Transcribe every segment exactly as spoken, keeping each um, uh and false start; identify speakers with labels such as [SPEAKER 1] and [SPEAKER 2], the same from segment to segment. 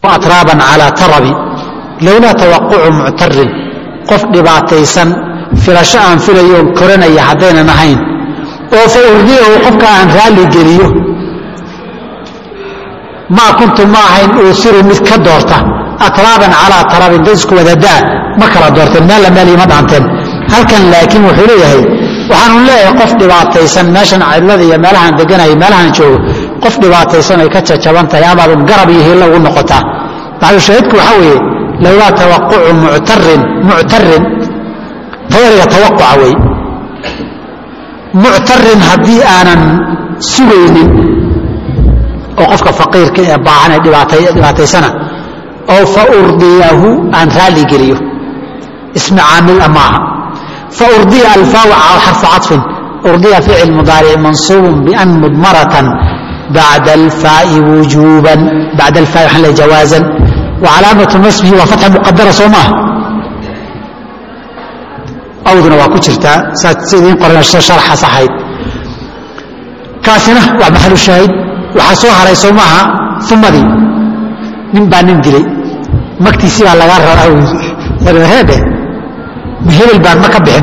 [SPEAKER 1] أطرابا على طرب لولا توقع معتر قف dhibaataysan filasho aan filayo koranaya hadayna nahayn oo fawriyo qofka aan raali geliyo ma kuntu ma ahayn oo siru mid ka doorta atraban ala tarabin dadku wadadaa ma kala doorteen meel la meel ma dhaanteen halkan laakiin wuxuu leeyahay waxaan u leeyahay qof dhibaataysan meeshan cidlada iyo meelahan deganay meelahan joogo qof dhibaataysan ay ka jajaban tahay ama garab iyo helo u noqota baa sheedku waxa weeye لولا توقع معتر معتر طويل توقع وي معتر هدي انا سويني او قفك فقير كي باعنا دباتي دباتي سنه او فارضيه ان رالي جريو اسم عامل امها فارضي الفاء على حرف عطف ارضي فعل مضارع منصوب بان مضمره بعد الفاء وجوبا بعد الفاء حل جوازا وعلامة نصبه وفتح مقدرة صومها أوذنا وكترتا سيدين قرنا شرح صحيح كاسنة ومحل الشاهد وحصوها على صومها ثم دي من بانين دلي مكتي سيبا لغارة أو هذا هل البان ما كبحن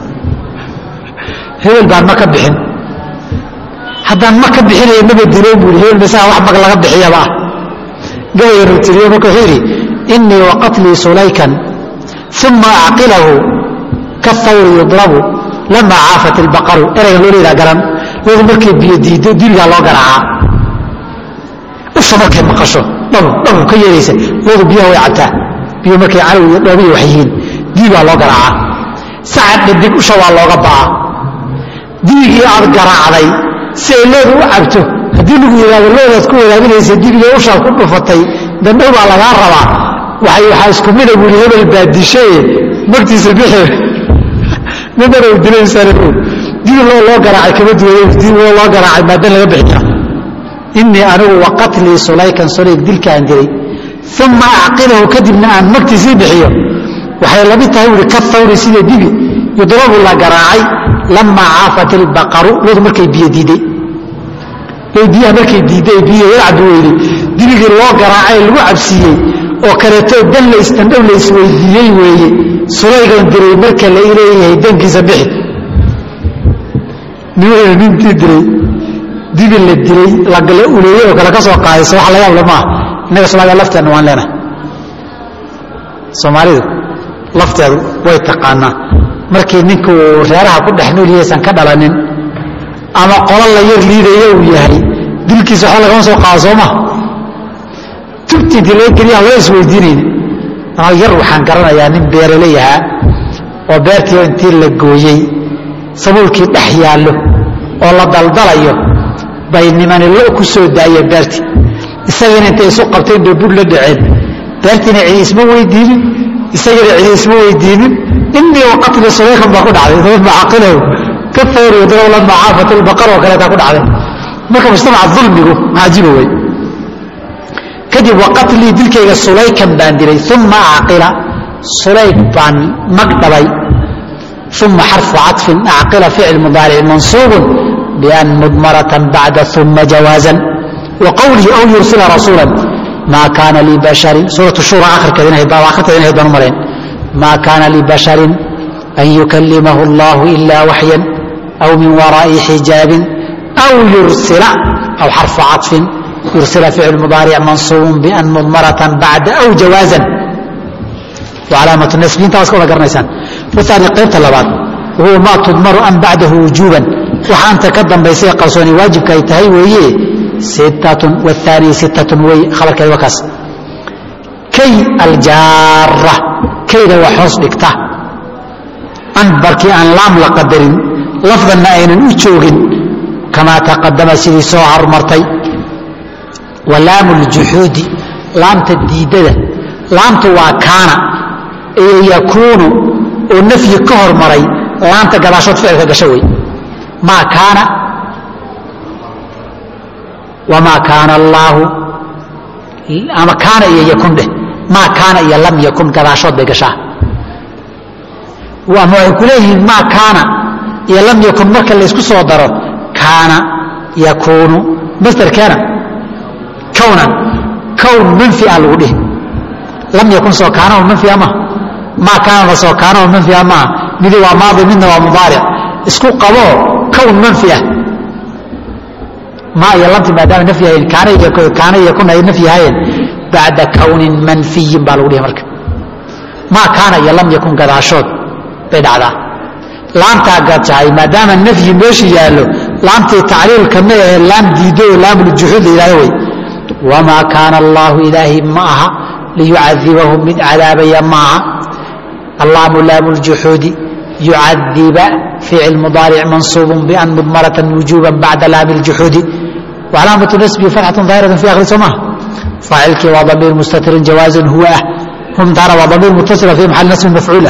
[SPEAKER 1] هل البان ما كبحن حتى ما كبحن ينبي الدلوب والهيل بساء وحبك لغبح يا بقى غير التريوم كثيري إني وقتلي سليكا ثم أعقله كالثور يضرب لما عافت البقر إلى يقول إذا قرن لذا مركي بيدي ديريا الله قرعا وش مركي مقشو ضرب ضرب كي يريسه لذا بيه ويعتا بيه مركي علوي نبي وحيين ديريا الله قرعا ساعد نديك وشوى الله قبعا ديريا الله قرعا علي سيلوه وعبته haddii lagu yiraahdo loodaad ku wadaagaysa dibiga u shaar ku dhufatay dandow baa laga rabaa waxay waxa isku mid ah wili hebel baadishay martiisa bixi midna uu dilay sanadu dibi loo loo garaacay kama duway dibi loo garaacay maadan laga bixiyo inni anigu waqatli sulaykan sulayk dilkaan diray thumma aqilahu kadibna aan martiisa bixiyo waxay labi tahay wili ka thawri sida dibi yudrabu la garaacay lama aafat al-baqaru wad markay biyadiiday biyaha markay diiday biyo yacdu weeyay dibigii loo garaacay lagu cabsiyay oo kaleeto dan la istandhow la isweydiiyay weeye sulaygan diray marka la ileeyahay dankiisa bixi niyo nintii diray dibi la diray la gala uleeyay oo kala ka soo qaadayso wax la yaab lama inaga Soomaaliya lafteena waan leenahay Soomaalidu lafteedu way taqaanaa markii ninku reeraha ku dhex nool yahay ka dhalanin ama qolal la yar liidayo uu yahay dilkiisa waxa laga soo qaasoma tubti dilay kaliya way isweydiineen ama yar waxaan garanayaa nin beeraley ah oo beertii intii la gooyay sabulkii dhex yaalo oo la daldalayo bay niman loo ku soo daayay beertii isagana intay soo qabtay dibul la dhaceen beertina cid isma weydiinin isagana cid isma weydiinin inni waqti sulaykan baa ku dhacday dad maaqilo كفر يضرب لما عافت البقر وكلا تاكل عليه marka mujtamac dhulmigu maajibo way kadib waqtli dilkayga sulaykan baan diray thumma aqila sulayk baan magdabay thumma harf atf aqila fi'l mudari' mansub bi an mudmaratan ba'da thumma jawazan wa qawlihi aw yursila rasulan ma kana li basharin suratu shura akhir kadina baa akhirta inay doon mareen ma kana li basharin an yukallimahu Allah illa wahyan أو من وراء حجاب أو يرسل أو حرف عطف يرسل فعل مضارع منصوب بأن مضمرة بعد أو جوازا وعلامة النسب انت واسكولا قرنيسان والثاني قيمة اللبات وهو ما تضمر أن بعده وجوبا وحان تقدم بيسي قوصوني واجب كي تهي ويه ستة والثاني ستة وي خبر كي وكاس كي الجارة كي لو حرص بكته أن بركي أن لام لقدرين لفظا أين أجوغن كما تقدم سيدي سوعر مرتي ولام الجحود لام تديدة لام تواكانا يكون ونفي كهر مري لام تقلاشات فعلك قشوي ما كان وما كان الله أما كان يكون به ما كان لم يكن قلاشات بقشاه وما يقوله ما كان لم يكن مركا اللي يسكو صدره كان يكون مصدر كان كونا كون منفي الوده لم يكن سو كان منفي ما ما كان سو كان منفي ما مدي وماضي منه ومضارع اسكو قبو كون منفي ما يلمت ما دام نفي كان يكون كان يكون نفي هاي بعد كون منفي بالوده مرك ما كان يلم يكن قداشود بدعدا لامتا قدتاي ما دام النفي ماشي يالو لامتي تعليل كما لام ديدو لام الجحود الهي وما كان الله إلهي معها ليعذبهم من عذاب معها اللام لام الجحود يعذب فعل مضارع منصوب بأن مضمرة وجوبا بعد لام الجحود وعلامة نسبه فتحة ظاهرة في آخر سماه فاعلك وضمير مستتر جواز هو هم دار وضمير متصل في محل نسب مفعولة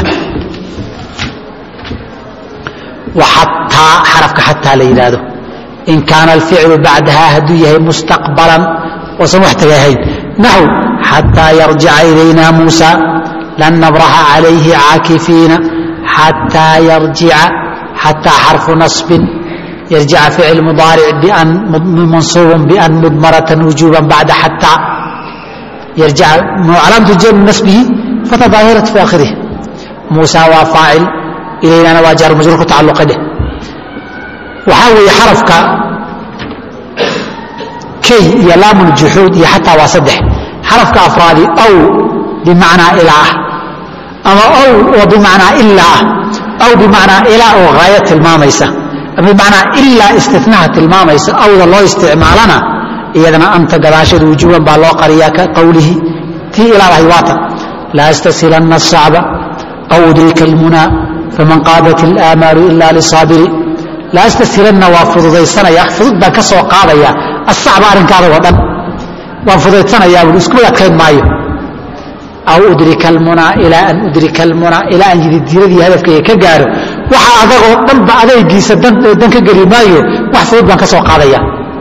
[SPEAKER 1] وحتى حرفك حتى ليلاده إن كان الفعل بعدها هديه مستقبلا وسمحت يهين نحو حتى يرجع إلينا موسى لن نبرح عليه عاكفين حتى يرجع حتى حرف نصب يرجع فعل مضارع بأن منصوب بأن مضمرة وجوبا بعد حتى يرجع علامة الجر من نسبه فتظاهرة في آخره موسى وفاعل إلينا نواجر مجرور تعلق به وحاول حرفك كي يلام الجحود حتى وصدح حرفك أفرادي أو بمعنى إله أما أو وبمعنى إلا أو بمعنى إله وغاية الماميسة بمعنى إلا استثناء الماميسة أو الله استعمالنا إذا أنت قراشد وجوبا بالله قرياك قوله تي إلى رهيواتا لا استسهلن الصعب أو أدرك المنى فمن قادت الآمال إلا لصابر لا استسهلن وافض ذي السنة يحفظ بك سوى قاضيا الصعب أرنك هذا وطن وافض ذي السنة يا ولي اسكولا كين مايو أو أدرك المنى إلى أن أدرك المنى إلى أن يجد دي هدفك كجارو وحا أضغو ضب عليه جيسا دنك قري مايو واحفظ بك سوى قاضيا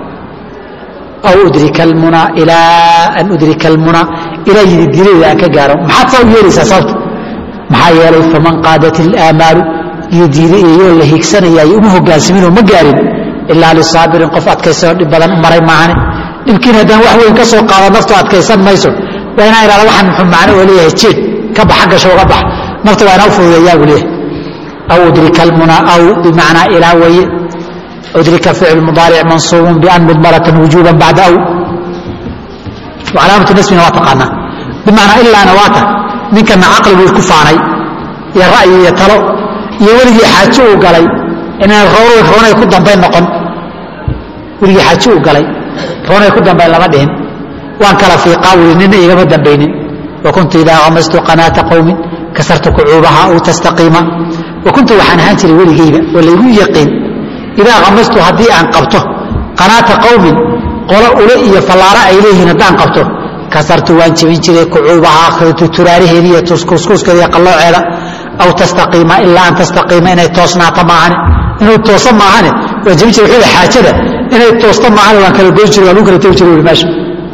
[SPEAKER 1] أو أدرك المنى إلى أن أدرك المنى إلى يجد دي كجارو محطة ويريسا صوت محايا فمن قادت الآمال يديري يقول له يكسني يا يومه قاسمين وما قارن إلا للصابر قفات كيسر بدن مري معنا يمكن هذا واحد ينكسر قال نفطه كيسر ما يسر وأنا إلى واحد محمد معنا وليه تشيد كب حق شو قبح نفطه وأنا أفوز يا وليه أو أدرك المنى أو بمعنى إلى وي أدرك فعل مضارع منصوب بأن مضمرة وجوبا بعد أو وعلامة النسب نواتقنا بمعنى إلا نواته منك أن عقل بالكفاني يا رأي يتلو يولي حاجو قالي إن الغور رونا يكون دنبين نقن ولي حاجو قالي رونا يكون دنبين لما دين وان كلا في قاول إننا يقام دنبين وكنت إذا غمست قناة قوم كسرت كعوبها أو تستقيم وكنت وحنهانت لولي جيبة واللي يقين إذا غمست هدي عن قبته قناة قوم قال أولئي فلا رأي إليه ندان قبته كسرت وانت من جري كعوبها أخذت تراره هي تسكسكس كذا يقلع على أو تستقيم إلا أن تستقيم إنه توصنا طبعا إنه توصل معنا وجميع الحين حاجة إنه توصل معنا وان كان الجوجر ولوك التوجر والماشي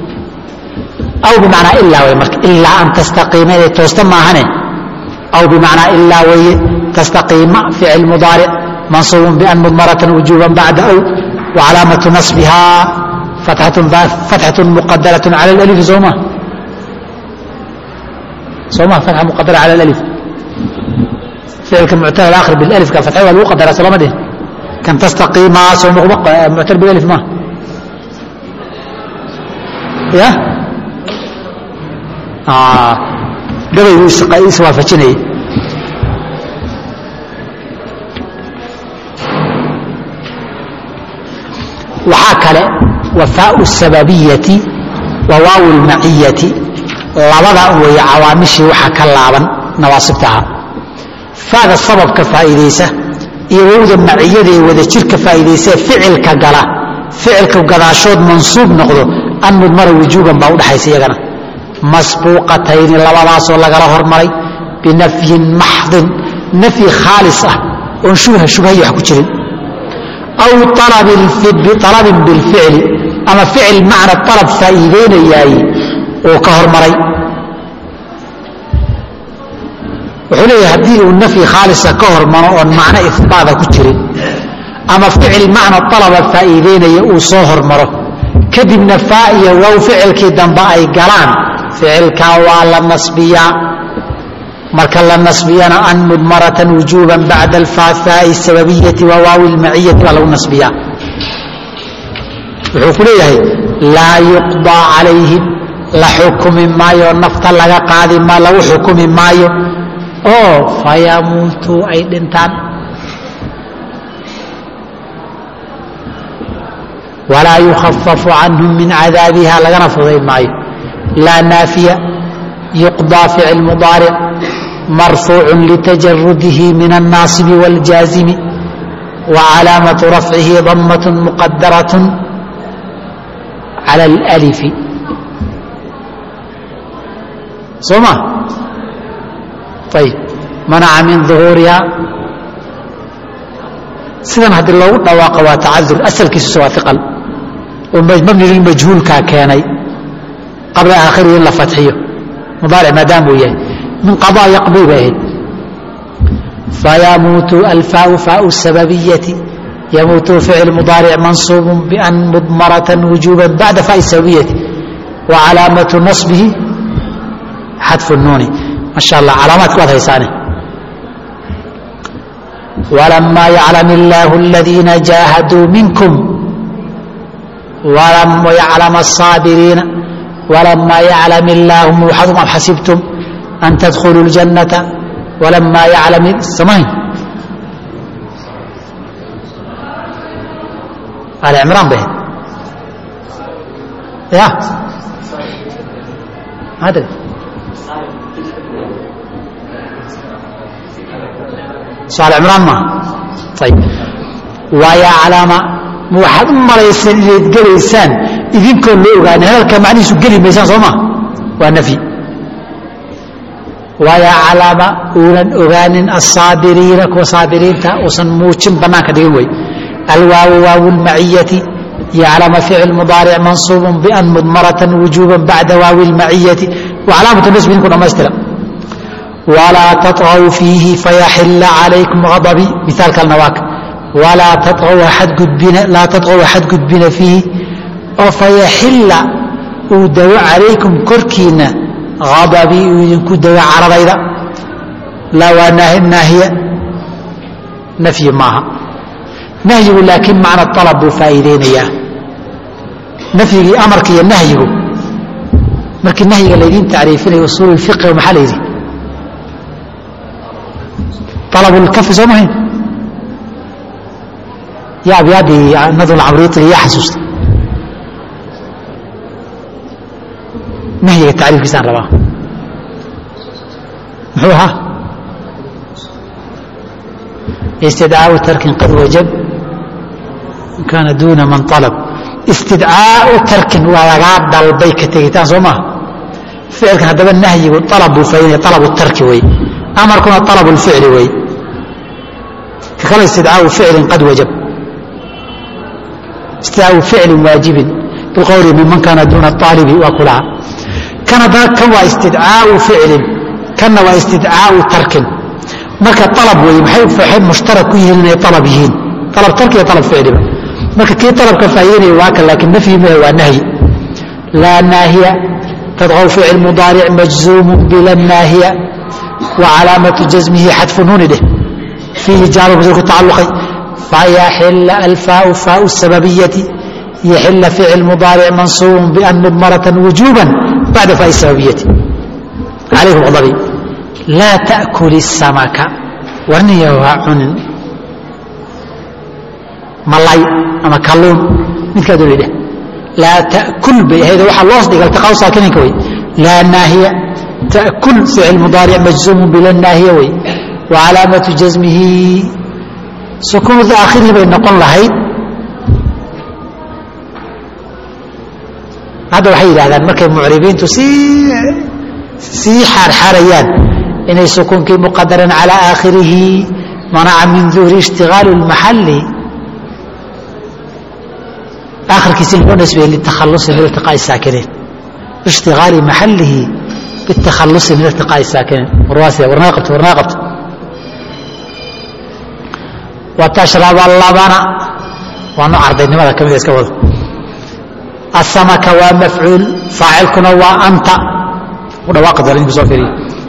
[SPEAKER 1] أو بمعنى إلا ويمرك إلا أن تستقيم إنه توصل معنا أو بمعنى إلا وي تستقيم فعل مضارع منصوب بأن مضمرة وجوبا بعد أو وعلامة نصبها فتحة فتحة مقدرة على الألف زومة زومة فتحة مقدرة على الألف فعل المعتل الآخر بالألف كفتحة والمقدرة سلامة دي كان تستقيم مع سومة معتل بالألف ما يا آه ده يسقى يسوى فتشني وحاكله وفاء السببية وواو المعية لبدا وهي عوامشي وحا كلابن نواصبتها فهذا السبب كفائديسه يوود المعية وذا شرك فائديسه فعل كغلا فعل كغداشود منصوب نقدو ان مضمر وجوبا با ودحايس يغنا مسبوقتين لبداس لغلا هرمري بنفي محض نفي خالص وشبه شبهه wax ku jirin أو طلب طلب بالفعل أما فعل معنى الطلب فائدين إياي وكهر مري وحليه هديه النفي خالصة كهر معنى إثبات كتير أما فعل معنى الطلب فائدين إياي وصهر مره kadibna faa iyo wow ficilkii dambe ay galaan ficilkaa waa la nasbiyaa marka la nasbiyana an mudmaratan wujuuban bacda alfaai sababiyati wa waawi lmaciyati baa lagu nasbiyaa wuxuu ku leeyahay laa yuqdaa calayhim la xukumi maayo nafta laga qaadi ma lagu xukumi maayo oo fayamuutuu ay dhintaan walaa yukhafafu canhum min cadaabiha lagana fudayn maayo laa naafiya yuqdaa ficil mudaaric marfuucu litajarudihi min annaasibi wاljaazimi wa calaamatu rafcihi damat muqadaraة cala اlأlifi soo ma ayb manaca min ظuhuuriha sidan haddii loogu dhawaaqa waa tacadur asalkiisu waa iqal oo mabni lilmajhuulkaa keenay qabla aakhirihi in la fatxiyo mudaaric maadaam uu yahay min qaضاء yaqdi bay ahayd fayamuutu alfaau faau sababiyati yamuutu ficil mudaaric mansuub ban mudmarata wujuba bacda faai sababiyati wa calaamatu naصbihi xadfu nuuni ma sha allah calaamaadka waad haysaane walamaa yaclam illaahu aladiina jaahaduu minkum ويعلم الصابرين ولما يعلم الله موحدهم أم حسبتم أن تدخلوا الجنة ولما يعلم السماين آل عمران به يا هذا سؤال عمران ما طيب ويعلم waxaad u malayseen inayd gelaysaan idinkoon la ogaani hadalka macnihiisu geli maysaan soo maa waa nafyi wayaclama uunan ogaanin asaabiriina kuwa saabiriinta uusan muujin bannaanka dhigin wey alwaawu waawu lmaciyati yaclama ficil mudaaric mansuubun bian mudmaratan wujuuban bacda waawi lmaciyati wacalaamatu nasbi idinku dhammaystira walaa taطغw fiihi fayaxila calaykum adabii miaal kalna waaka walaa laa taطغw xadgudbina fiihi oo fayaxila uu dago calaykum korkiina adabii uu idinku dago caradayda laa waa naahiya nafyi maaha nahyigu laakiin macna alab buu faa'iideynayaa nafyigii amarka iyo nahyigu markii nahyiga laydin tacriifinayo usuul fiqiga maxaa la yidhi alab lkafi soo mahayn ya abyaadii nadul camriiطiga yaa xasuusta nahyiga tacriifkiisaan rabaa muxuu ahaa istidcaau tarkin qad wajab in kaana duuna man alab istidcaau tarkin waa lagaa dalbay ka tegitaan soo maha ficilkan haddaba nahyigu alab buu faaidinaya alabu tarki wey amarkuna alab lficli wey ka kale istidcaau ficlin qad wajab istidcaau ficlin waajibin biqowli miman kaana duuna aalibi waa kulaha kan haddana kan waa istidcaau ficlin kanna waa istidcaau tarkin marka alab wey maxay mushtarak ku yihiin inay alab yihiin alab tarki iyo alab ficliba marka kii alabka faa'iidanaya waa kan laakiin nafyi maahe waa nahyi laa naahiya tadqow ficil mudaaric majzuumu bila naahiya wa calaamatu jasmihi xadfu nuuni dheh fiihi jaaru masir ku tacalluqay fayaxila alfaau faau sababiyati yaxila ficil mudaaric mansuubun bian mudmaratan wujuuban bacda faai sababiyati calaykum adabi laa taأkuli الsamaka warniya waa cunin malay ama kalluun midkaa doonay dheh laa taأkul bay ahayd waxaa loos dhiga iltiqaau saakininka wey laa naahiya taأkul ficil mudaaric majzuumu bila naahiya wey wa calaamatu jasmihi sukuunu aakhirihi bay noqon lahayd hadda waxay yidhahdaan markay mucribiintu sii sii xaarxaarayaan inay sukuunkii muqadaran calى aakhirihi manaca min duhri ishtigaal اlmaxali akhirkiisi loo nasbiyey litakhalusi min iltiqaaءi saakiniin ishtigaali maxalihi bitakhalusi min iltiqaaءi saakiniin warwaasiya warnaa qabto warnaa qabto watashraba labana waa nooc ardaynimada ka mida iska wada السمك ومفعول فاعلكنا وأنت ودواقد ذلك بصوفيري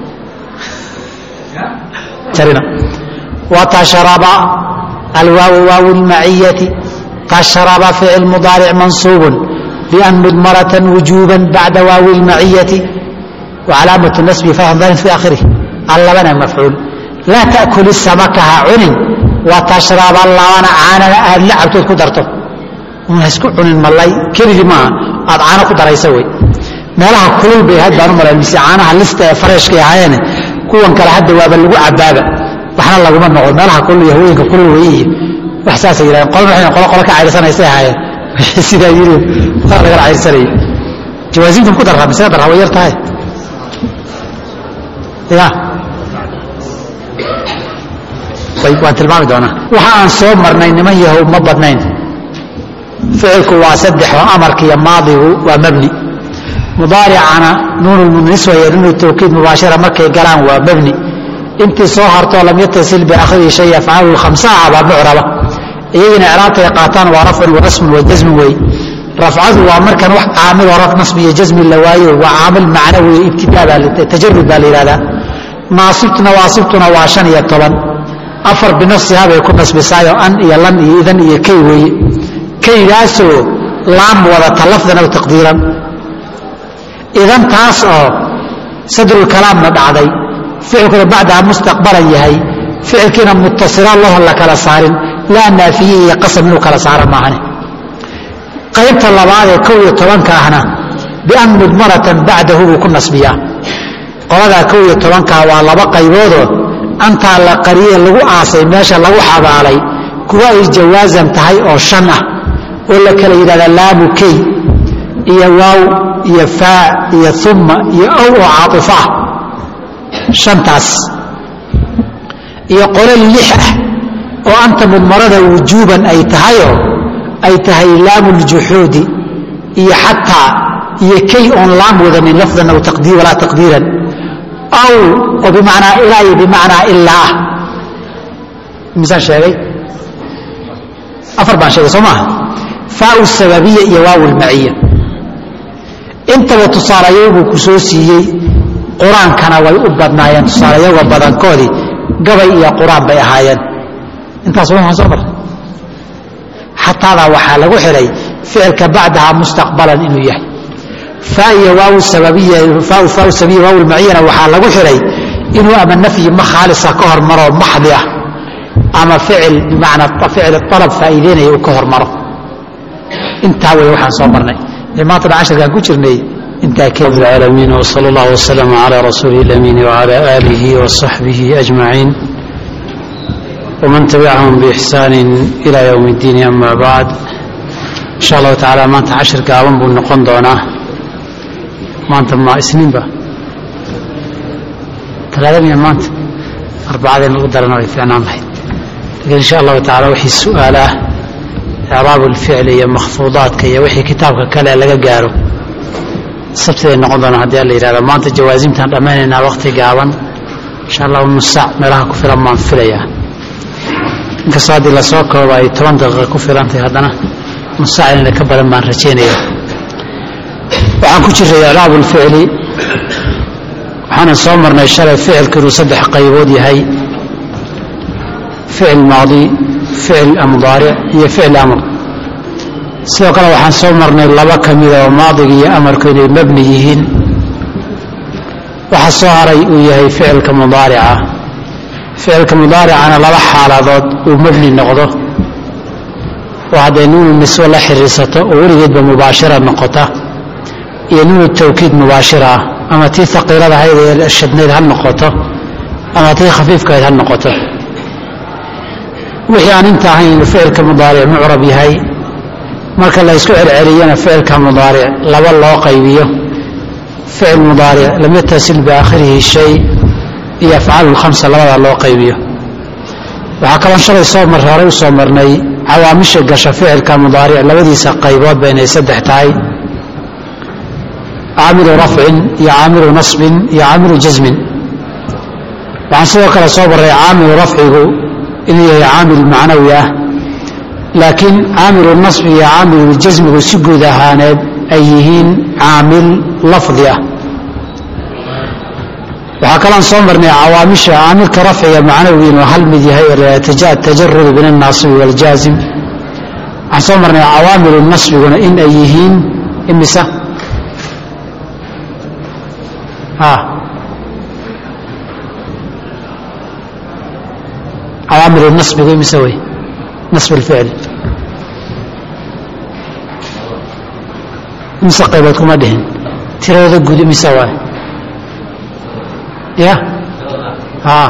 [SPEAKER 1] ترينا وتشرب الواو واو المعية تشرب فعل مضارع منصوب بأن مضمرة وجوبا بعد واو المعية وعلامة النسب فهم ذلك في آخره اللبن مفعول لا تأكل السمك عن وتشرب اللبن عانا لعبت كدرته ومسكو عن الملاي كلي ما أضعانا كدر يسوي meelaha kulul bay had baan u malaynayay caanaha lista ee fareshka ee hayeen kuwan kala hadda waaba lagu cabaaba waxna laguma noqdo meelaha kulul iyo haweenka kulul weeyii wax saas ay yiraahdeen qolna waxay qolo qolo ka cayrsanaysa hayeen sida yiri waa laga cayrsanay jawaazinka ku darra mise darra way yartahay ya way waa tilmaami doona waxa aan soo marnay niman yahow ma badnayn ficilku waa saddex oo amarka iyo maadigu waa mabni مضارعنا نون النسوة ينون التوكيد مباشرة مكة قلان ومبني انت صهرت لم يتصل بآخره شيء يفعله الخمسة عبا معربة يجينا إعراب يقاتان ورفع ورسم وجزم وي رفعه وامر كان وح عامل ورفع نصبي جزم اللواي وعامل معنوي ابتداء تجرب بالإرادة ناصبتنا واصبتنا وعشان يطبا أفر بنفس هذا يكون نصب سايو أن يلن إذن يكي وي كي ياسو لام ولا تلفظنا وتقديرا إذا تاسع صدر الكلام ندعي فعل بعدها مستقبلا يهي فعل كنا متصلا الله لك لصار لا نافيه قسم منه كلا صار معنا قيبت الله بعد كوي طبعا كهنا بأن مدمرة بعده وكن نسبيا قال كوي طبعا كهوا بقى يبوده أنت على قرية لو عاصي ماشى لو حاب علي كويس جوازا انتهي أو شنة ولا كلا إذا لا مكي يا واو يا فاء يا ثم يا أو عاطفة شنتاس يقول اللحة وأنت من مرض وجوبا أي تهيو أي تهي لام الجحود يا حتى يا كي أون لام وذا من لفظا أو تقدير ولا تقديرا أو وبمعنى إلهي بمعنى إلا مثال شيء أفربع شيء سماه فاء السببية يا واو المعية انت وتصاريوه كسوسيي قران كان way u badnaayeen tusaalayowga badankoodi gabay iyo quraan bay ahaayeen intaas waxaan soo maray xataa waxa lagu xiray ficilka bacdaha mustaqbalan inuu yahay faa'iya waaw sababiyya faaw faaw sababiyya waaw al-ma'iyana waxa lagu xiray inuu ama nafyi ma khaalisa ka hormaro maxdi ah ama ficil bimaana ficil talab faa'iideynaya ka hormaro inta way waxaan soo marnay لما طلع عشر كان كجرني انت كيف العالمين وصلى الله وسلم على رسوله الامين وعلى اله وصحبه اجمعين ومن تبعهم باحسان الى يوم الدين اما بعد ان شاء الله تعالى ما انت عشر كاون بو نقون دونا ما انت ما سنين با ثلاثه من ما انت اربعه نقدرنا في عنام لكن ان شاء الله تعالى وحي السؤاله إعراب الفعل هي مخفوضات كي وحي كتابك كلا لقى قارو سبتين نقضنا هذه اللي إذا ما أنت جوازيم تنرميننا وقت قاوان إن شاء الله ونصع ملاها كفر ما انفليا إنك صادي لسوك وباي توندغ كفر أنت هذانا نصع إننا كبر ما نرجيني وعن كتير إعراب الفعل وحنا صومرنا الشرع فعل كرو صدح قيبودي هاي فعل ماضي فعل مضارع هي فعل أمر سيو كلا وحان صومرنا اللبا كميدا وماضي هي أمر كيني مبنيهين وحصوهري ويهي فعل كمضارعة فعل كمضارعة أنا لبا حالات ومبني نقضه وهذا نون النسوة لحرسته ووريد بمباشرة نقطة ينون التوكيد مباشرة أما تي ثقيلة هاي الشدنيد هالنقطة أما تي خفيف كايد هالنقطة وحي أن انتهي فعل كمضارع معرب هاي marka la isku celceliyana ficilka mudaaric laba loo qaybiyo ficil mudaaric lam yattasil bi aakhirihi shay iyo afcaal khamsa labada loo qaybiyo waxa kala shalay soo mar hore soo marnay cawaamisha gasha ficilka mudaaric labadiisa qaybood baynay saddex tahay aamilu raf'in iyo aamilu nasbin iyo aamilu jazmin waxaan sidoo kale soo baray aamilu rafcigu inuu yahay aamil macnawi ah لكن عامل النصب يا عامل الجزم وسجود هانب أيهين عامل لفظي وحكلا صمرنا عوامش عامل كرفع معنوي وهل مذهي التجرد بين الناصب والجازم صمرنا عوامل النصب إن أيهين إمسا آه عوامل النصب يقول مسوي نصب الفعل مسقيبتكم أدهن ترى ذا قد مسوي يا ها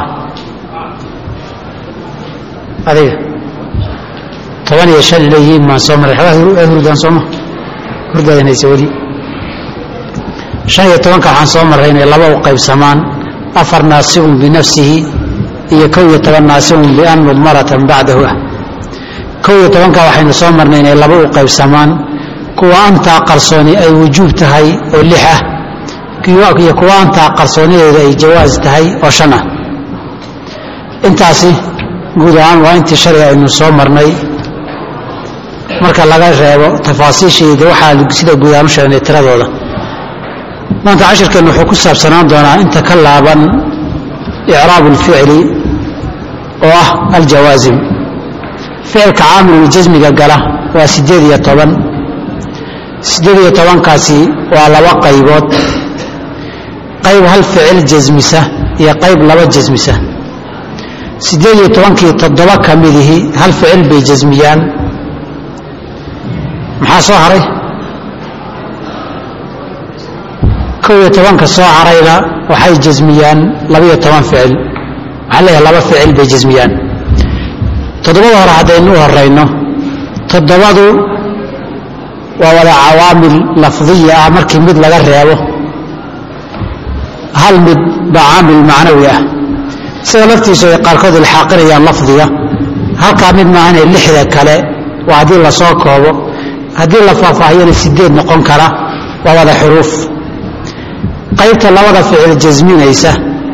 [SPEAKER 1] هذه طبعا يشهد إليه ما صمر هردان صمر هردان يسولي شان يتوانك عن صمر هنا لبا وقيب سمان أفر ناسب بنفسه يكو يتوان ناسب بأن مضمرة بعده كو يتوانك وحين صمر هنا لبا وقيب سمان كو أنت قرصوني أي وجوب تهي واللحة كو أنت قرصوني أي جواز تهي وشنا انتاسي قدوان وانت شرع انه صمرني marka laga reebo tafaasiisheeda waxa sida guudaan sheegnay tiradooda maanta cashirkan wuxuu ku saabsanaan doonaa inta ka laaban i'raab al-fi'li oo ah al-jawazim fi'lka aamil jazmiga gala waa sideed iyo toban sideed iyo toban kaasi waa laba qaybood qayb hal ficil jazmisa iyo qayb laba jazmisa sideed iyo toban kii toddoba kamidii hal ficil bay jazmiyaan maxaa soo haray kow iyo tobanka soo harayna waxay jazmiyaan laba iyo toban ficil waxaa leeyahay laba ficil bay jazmiyaan toddobada hore haddaynu u horeyno toddobadu waa wada cawaamil lafdiya ah markii mid laga reebo hal mid baa caamil macnawi ah sida laftiisu ay qaarkood ilxaaqinayaan lafdiga halkaa mid maahan ee lixda kale waa haddii lasoo koobo haddii la faahfaahiyana sideed noqon kara waa wada xuruuf qaybta labada ficil jazminaysa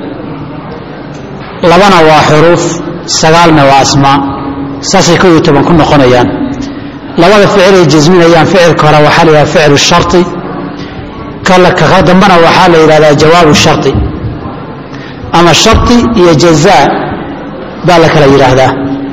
[SPEAKER 1] labana waa xuruuf sagaalna waa asmaa saasay kow iyo toban ku noqonayaan labada ficil ay jazminayaan ficilka hore waxaa la yidhahdaa ficlu sharti kala ka dambana waxaa la yidhahdaa jawaabu sharti ama sharti iyo jazaa baa la kala yidhaahdaa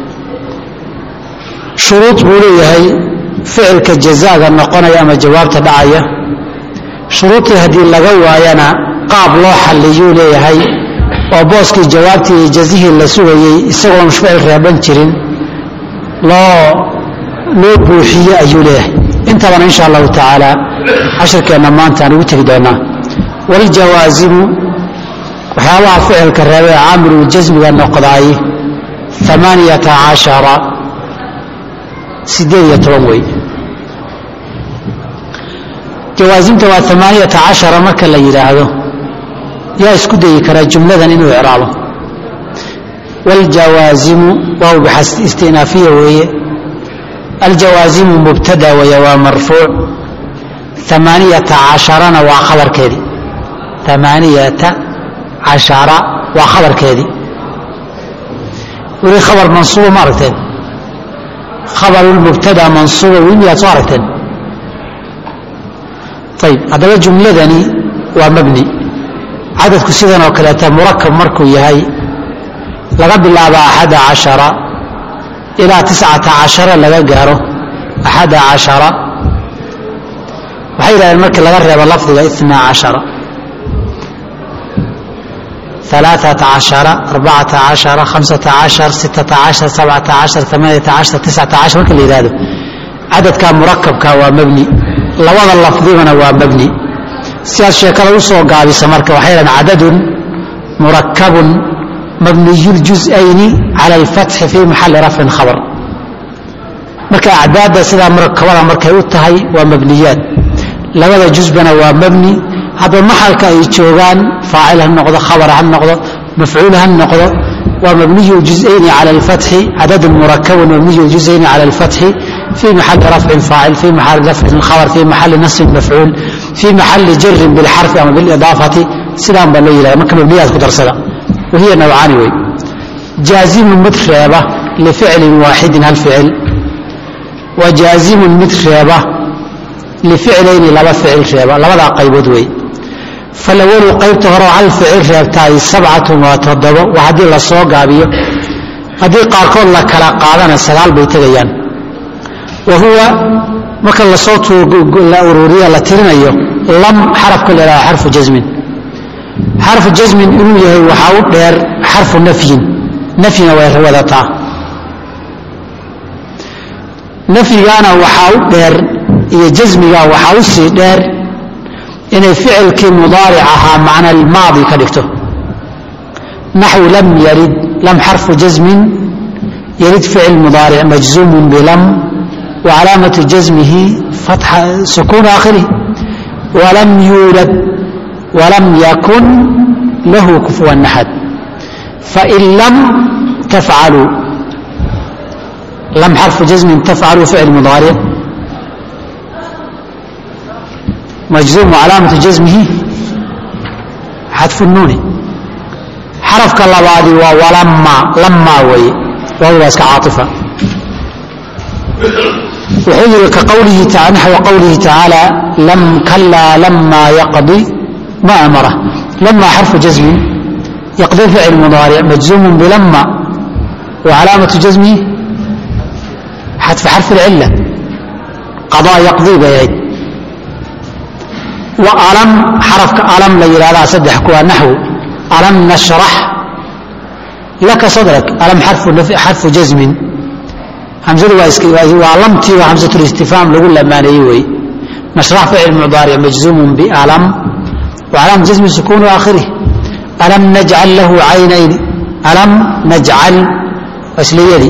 [SPEAKER 1] shuruud buu leeyahay ficilka jazaaga noqonaya ama jawaabta dhacaya shuruudii haddii laga waayana qaab loo xalliyuu leeyahay oo booskii jawaabtii iyo jazihii la sugayey isagoon ficil reeban jirin loo loo buuxiye ayuu leeyahay intabana insha allahu tacaala cashirkeenna maanta aan ugu tegi doonaa waljawaasimu waxyaabaha ficilka reebe ee caamilul jasmiga noqdaay amaaniyata cashara sideed iyo toban wey jawaasimta waa amaaniyata cashara marka la yidhaahdo yaa isku dayi karaa jumladan inuu icraabo waljawaasimu waaw bixas istinaafiya weeye aljawaasimu mubtada weeye waa marfuuc amaaniyata casharana waa khabarkeedii amaaniyata cashara waa khabarkeedii weli khabar mansuuba ma aragteen khabar mubtada mansuuba weli miyaad soo aragteen ayib haddaba jumladani waa mabni cadadku sidan oo kaleeta murakab markuu yahay laga bilaabo axada cashara ilaa tiscata cashara laga gaaro axada cashara waxay yidhahdeen markii laga reebo lafdiga itnaa cashara ثلاثة عشر أربعة عشر خمسة عشر ستة عشر سبعة عشر ثمانية عشر تسعة عشر مركل إيرادو عدد كان مركب كان ومبني لوضع اللفظي من هو مبني سياسة شكرا وصو قابي سمرك وحيرا عدد مركب مبني الجزئين على الفتح في محل رفع خبر مركا أعداد سيدا مركبة مركا يوتهي ومبنيات لوضع جزبنا ومبني هذا محل كايتشوغان فاعل النقضة خبر عن النقضة مفعول عن النقضة ومبني الجزئين على الفتح عدد مركب مبني الجزئين على الفتح في محل رفع فاعل في محل رفع الخبر في محل نصب مفعول في محل جر بالحرف أو بالإضافة سلام بالليلة مكان مبنيات قدر سلا وهي نوعان وي جازم مترابة لفعل واحد هالفعل وجازم مترابة لفعلين لبا فعل ريبا لبدا قيبود وي فالأول قيبت هرو على الفعل ريبتاي سبعة وتضبا وهدي لا سو غابيو هدي قاركود لا كلا قادنا سغال بي تغيان وهو marka la soo tuugo la ururiya la tirinayo lam xaraf kale la xarf jazm xarf jazm inuu yahay waxa uu dheer xarf nafyi nafyina way wadata nafyigana waxa uu dheer iyo jazmiga waxa uu si dheer inay ficilkii mudaaric ahaa macna al-maadi ka dhigto nahwu lam yarid lam xarf jazm yarid fi'l mudaaric majzum bi lam وعلامة جزمه فتح سكون آخره ولم يولد ولم يكن له كفوا أحد فإن لم تفعلوا لم حرف جزم تفعلوا فعل مضارع مجزوم وعلامة جزمه حذف النون حرف كاللبادي ولما لما وي وهو كعاطفة وحذر كقوله تعالى نحو قوله تعالى لم كلا لما يقضي ما أمره لما حرف جزم يقضي فعل مضارع مجزوم بلما وعلامة جزمه حذف حرف العلة قضاء يقضي بيعيد وألم حرف ألم ليل هذا صدح كوا نحو ألم نشرح لك صدرك ألم حرف حرف جزم همزة واسكي وعلمتي وهمزة الاستفهام لقول لما نيوي نشرح فعل مضارع مجزوم بألم وعلم جزم سكون آخره ألم نجعل له عينين ألم نجعل أسليدي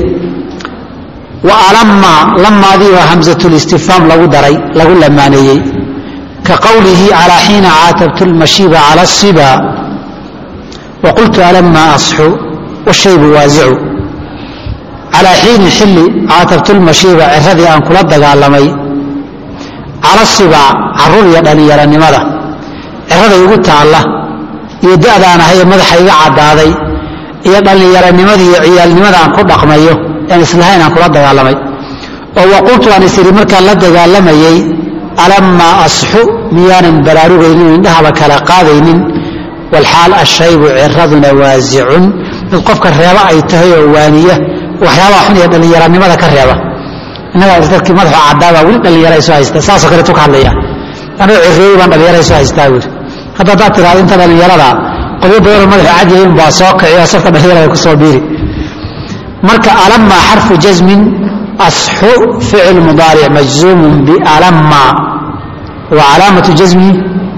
[SPEAKER 1] وألما لما ذي وهمزة الاستفهام لقول دري لقول لما نيوي كقوله على حين عاتبت المشيب على الصبا وقلت ألما أصحو والشيب وازع على حين حلي عاتبت المشيبة عرضي أن كل الدقالمي على الصباع عرور يدني يراني ماذا عرضي يقول تعالى يدأ أنا هي ماذا حيقع عدادي يدني يراني ماذا يعيال لماذا أن كل دقميه يعني سلهين أن كل الدقالمي وقلت أن يسيري مركا لدقالمي ألما أصحو ميانا براروغ إنه إنها بكلا قاذين والحال الشيب عرضنا وازع القفك الرياضة أي تهي وانية waxyaalaha xun ee dhalinyaranimada ka reeba inaga dadkii madaxa cadaaba wali dhalinyaro soo haysta saas oo kale tu ka hadlaya anoo cireey baan dhalinyaro soo haystaa wiil hadda dad tiraado inta dhalinyarada qodob badan madaxa cadiyeen baa soo kiciyo safka dhalinyarada ku soo biiri marka alamma harfu jazmin ashu fi'l mudari' majzum bi alamma wa alamatu jazmi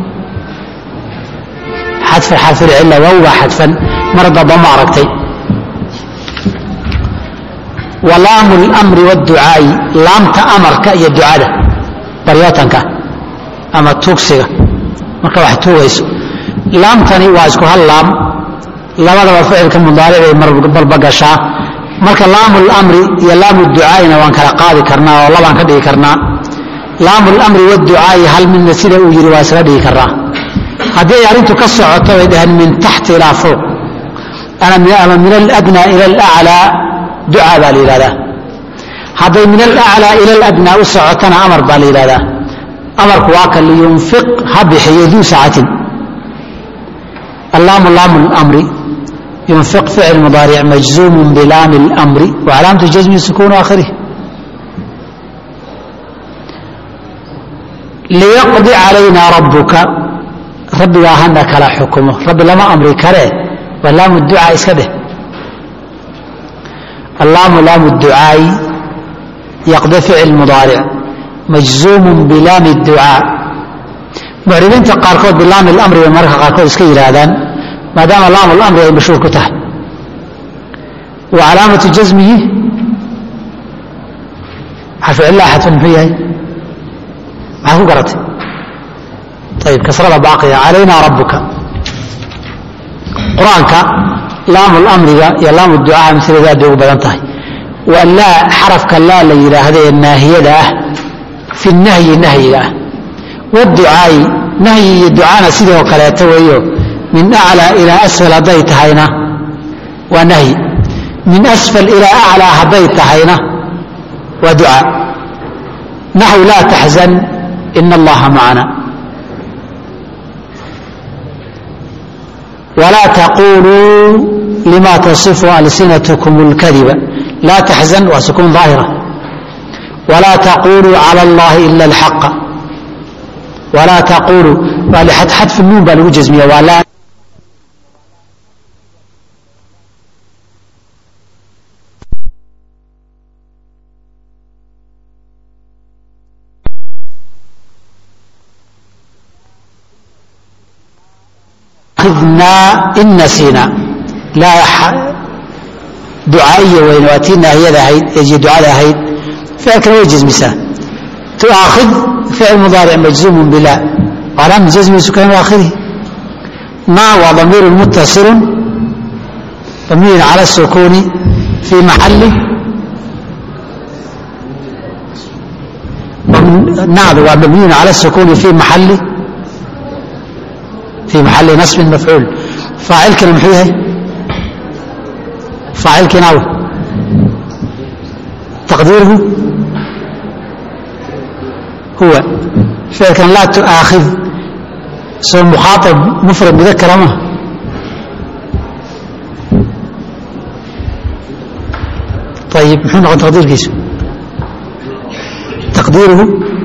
[SPEAKER 1] حذف حرف العله وهو حذفا مرض ضم عرقتي ولام الأمر والدعاء لام تأمرك يا الدعاء برياتك أما توكسيك مركا واحد تويس لام تاني واسكو هاللام لما ذا فعل كمضارع مر بقشا مركا لام الأمر يا لام الدعاء وان كلا قاضي كرنا والله وان كدي كرنا لام الأمر والدعاء هل من نسيل أوجر واسردي كرنا هذه يارينتو كسعته من تحت إلى فوق أنا من الأدنى إلى الأعلى دعاء بالإلادة هذا من الأعلى إلى الأدنى وسعتنا أمر بالإلادة أمر كواك اللي ينفق هبح يذو ساعة اللام اللام الأمر ينفق فعل مضارع مجزوم بلام الأمر وعلامة الجزم سكون آخره ليقضي علينا ربك رب لا هنك لا حكمه رب لما أمري كره واللام الدعاء اسكده اللام لام الدعاء يقضي فعل مضارع مجزوم بلام الدعاء معربين تقاركود بلام الأمر ومرخ قاركود اسكي هذان ما دام لام الأمر مشهور كته وعلامة جزمه حرف إلا حتى فيها ما هو قرأت طيب كسرها باقية علينا ربك قرآنك لام الأمر يا لام الدعاء مثل ذا دوغ بدنتهي ولا حرف كلا ليرى هذه الناهية له في النهي نهي له والدعاء نهي الدعاء سيده وكلاته ويو من أعلى إلى أسفل هديت هينا ونهي من أسفل إلى أعلى هديت هينا ودعاء نحو لا تحزن ina allaha macana walaa taquluu lima tasifu alsinatkum اlkadiba laa taxzan waa sukuun daahira walaa taquluu cala allahi ila alxaqa walaa taquluu waa lixadfi nuun baa lagu jasmiya waa laa in nasiina laa ducaaiya weyn waa tii naahiyada ahayd ee ducada ahayd ficilkana way jasmisaa tuaakhid ficil mudaaric majzuumun bila calaamatu jasmigiisu kan aakhirihi naa waa damiirun muttasilun mabniyun cala sukuuni fii maxalli naadu waa mabniyun cala sukuuni fii maxalli في محل نصب مفعول فاعل كنا محوها فاعل كنا تقديره هو فعل كان لا تؤاخذ سواء مخاطب مفرد مذكر ما طيب محو نقول تقدير كيس تقديره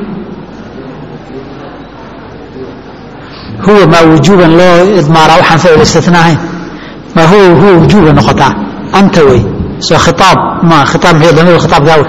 [SPEAKER 1] هو ما وجوبا loo idmaara waxaan ficil istinaa ahayn ma huwa huwa wujuuba noqotaa anta way soo khitaab ma khitaab maxay damir khitaab gaaw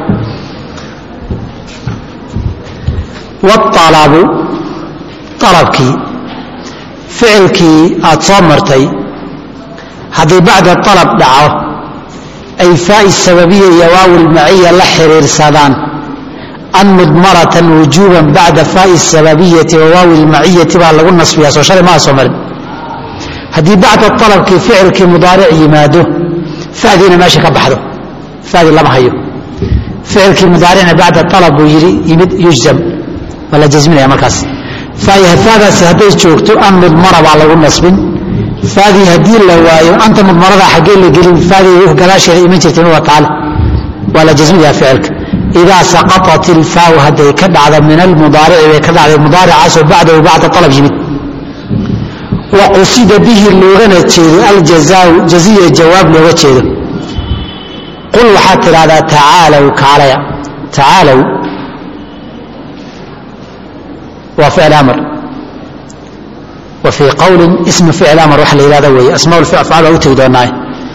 [SPEAKER 1] والطلب طلبكي ficilkii aad soo martay haddii bacda طلب dhaco ay faa'i sababiya iyo waawi lmaciya la xiriirsadaan an mudmaratan wujuuban bacda faa'i sababiyati wa waawi lmaciyati baa lagu nasbiyaa soo shalay maa soo marin haddii bacda alabkii ficilkii mudaaric yimaado fadiina meesha ka baxdo fadi lama hayo ficilkii mudaaricna bacda alab buu yidhi yimid yujzam waa la jasminaya markaas faadaasi hadday joogto an mudmara baa lagu nasbin fadii haddii la waayo anta mudmarada xaggee la gelin fadii gadaasheeda iman jirtay waa taale waa la jasminaya ficilka إذا سقطت الفاء هدي كدعد من المضارع وكدعد المضارع عسو بعده بعد طلب يمد وقصد به اللغة الجزاء جزية جواب لغة قل حتى هذا تعالوا كعليا تعالوا وفعل أمر وفي قول اسم فعل أمر وحل إلى ذوي أسماء الفعل أوتي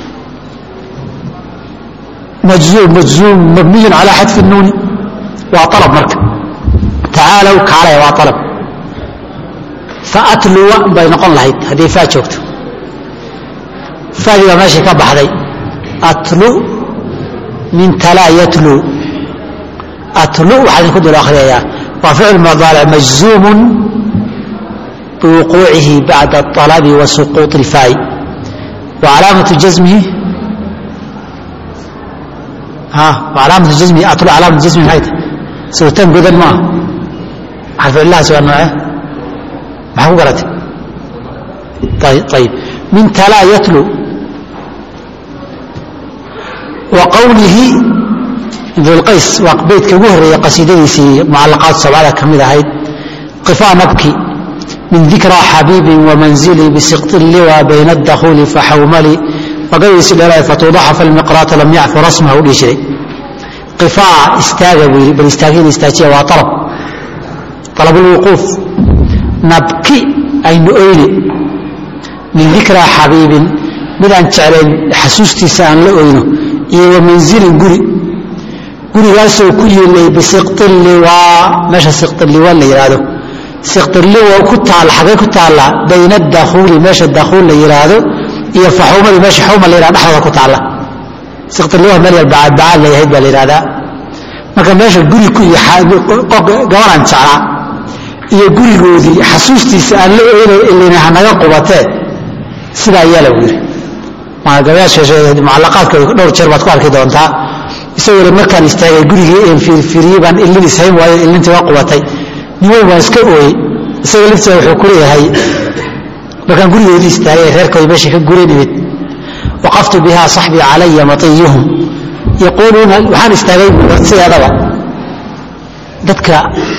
[SPEAKER 1] مجزوم مجزوم مبني على حذف النون وطلب مركب تعالوا كعلي وطلب فأتلو بين قل لهيد هذه فات شوكت فهذه ماشي كبح هذي أتلو من تلا يتلو أتلو وحد يكون الآخر يا وفعل مضارع مجزوم بوقوعه بعد الطلب وسقوط الفاء وعلامة جزمه ها وعلامة الجزم أطلع علامة الجزم هاي سوتين بدل ما حرف الله سؤال نوعه ما هو قرأت طيب طيب من تلا يتلو وقوله ذو القيس وقبيت كجهر قصيدتي في معلقات سبعة كمية هاي قفاء نبكي من ذكرى حبيبي ومنزلي بسقط اللوى بين الدخول فحوملي وقال سيدنا فتوضح فالمقراط لم يعف رسمه لشيء قفاء استاجب بالاستاجين استاجيه وطلب طلب الوقوف نبكي أي نؤيل من ذكرى حبيب من أن تعلن حسوستي سان لؤينه إيه ومنزل قري قري راسه كل اللي بسقط اللواء ماشى سقط اللواء اللي يراده سقط اللواء كنت على حاجة كنت على بين الدخول ماشى الدخول اللي يراده iyo faxuumadii meesha xuuma la yiraahdo dhaxda ku taala siqtirloo meel baad baad la yahay bal yiraahdo marka meesha guri ku yahay gawaran jara iyo gurigoodii xasuustiisa aan la ogeyn ilaa hanaga qubatee sida yala wiir ma gabaasha sheegay muallaqaadka dhowr jeer baad ku arki doontaa isagoo markaan istaagay gurigii ee fiirfiiriyay ilaa ishayn waayo ilaa waa qubatay niman waa iska ooyay isagoo laftiisa wuxuu ku leeyahay لكن قولي يدي استاهي غيرك ويباشي كقولين بيت وقفت بها صحبي علي مطيهم يقولون وحان استاهي بسي هذا ذاتك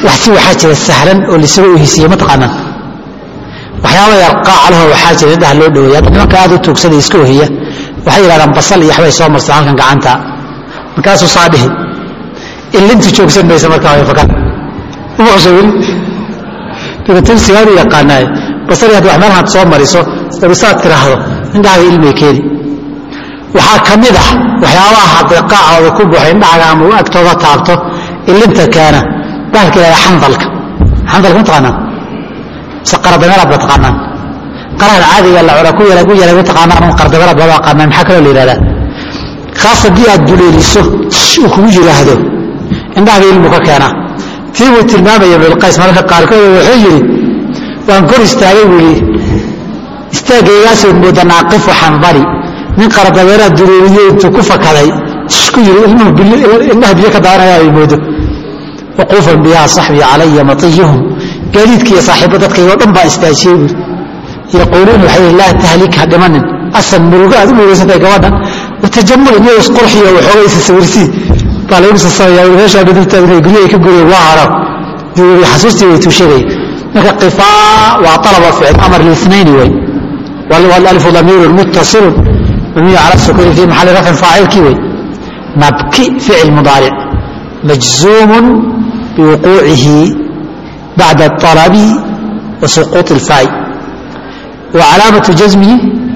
[SPEAKER 1] وحسي وحاجة سهلا ولسوء هسية متقنا وحياوة يرقى له وحاجة لده اللو دوية ما كادوا توكسد يسكوه هي وحي لها بصل يحوي صومر سعال كان قعنتها مكاسو صابه اللي انت توكسد بيسا مركاوي فكان ومعجبين تقول سياري يقاناي بصل يهدو أحمالها تصومر يسو بسات تراهضو عندها علمي كيري waxaa kamid ah waxyaabaha daqiiqada ku buuxin dhaca ama agtooda taabto ilinta kaana dalka xandalka xandalka mutaqana saqardana bataqana qarar caadiga la cura ku yara ku yara mutaqana ama qardabara baba qana maxaa kale leeyahay khaas hadii aad duleeliso uu kugu yiraahdo indhaha ilmu ka keena tii uu tilmaamayo bil qays marka qaarkood wuxuu yiri waan kor istaagay wili istaagaygaas uu mudanaqif xanbari من قرب غير الدرورية تكفى كذي تشكيل إنه إنه بيك دارنا يموت وقوفا بها صحبي علي مطيهم قالت كي صاحبتك يوم باستاشيب يقولون حي الله تهلك هدمنا أصلا مرقات مرقات جوانا وتجمل إنه يسقرحي وحويس السورسي قال يمس الصايا وهاش عبد التدري يقول لي يقول لي وعرب يقول حسوستي وتشري نك قفاء وطلب فعل أمر الاثنين وين والألف ضمير المتصل مبني على السكون في محل رفع فاعل كيوي مبكي فعل مضارع مجزوم بوقوعه بعد الطلب وسقوط الفاء وعلامة جزمه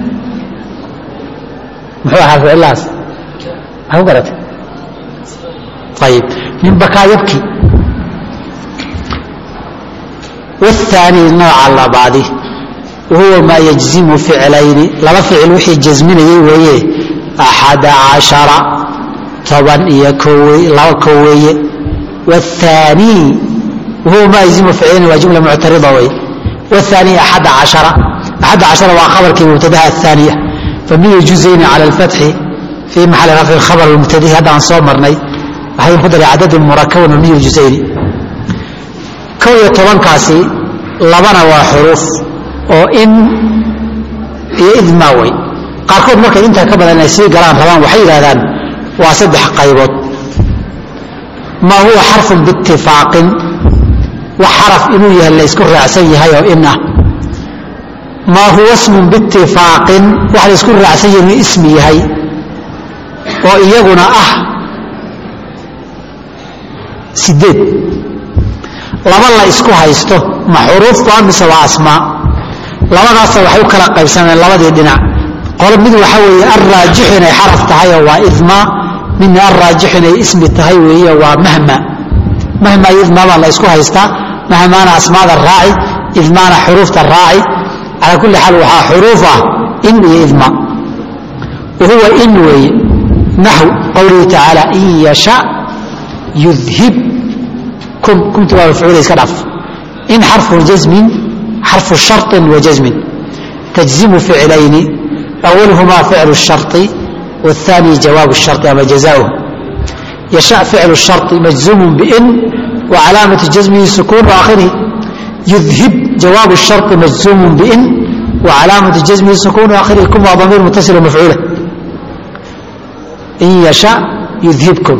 [SPEAKER 1] محو حرف العلاس هو قرأت طيب من بكى يبكي والثاني النوع على بعضه وهو ما يجزم فعلين لما فعل وحي جزمين يويه أحد عشر طبعا يكوي لا كوي والثاني وهو ما يجزم فعلين وجملة معترضة وي والثاني أحد عشر أحد عشر وخبر كي مبتدأ الثانية فمن جزئين على الفتح في محل رفع الخبر المبتدئ هذا عن صومرني هاي قدر عدد مركب من جزئين كوي طبعا كاسي لبنا وحروف oo in iyo idma way qaarkood markay inta ka badan ay sii galaan rabaan waxay yiraahdaan waa saddex qaybood ma huwa xarf biittifaq wa xarf inuu yahay la isku raacsan yahay oo in ah ma huwa ism biittifaq wa la isku raacsan yahay ismi yahay oo iyaguna ah sideed laba la isku haysto ma xuruuf waa mise waa asmaa labadaas waxay u kala qaybsameen labadii dhinac qol mid waxa weeye ar-raajih inay xaraf tahay waa idma min ar-raajih inay ismi tahay weeye waa mahma mahma idma la isku haysta mahmaana asmaada raaci idmaana xuruufta raaci ala kulli hal waxa xuruufa in iyo idma وهو in weeye nahw qawli ta'ala in yasha yudhibkum kuntu wa fa'ula iska dhaf in harfu jazmin حرف شرط وجزم تجزم فعلين أولهما فعل الشرط والثاني جواب الشرط أما جزاؤه يشاء فعل الشرط مجزوم بإن وعلامة جزمه سكون وآخره يذهب جواب الشرط مجزوم بإن وعلامة جزمه سكون وآخره كما ضمير متصل ومفعوله إن يشاء يذهبكم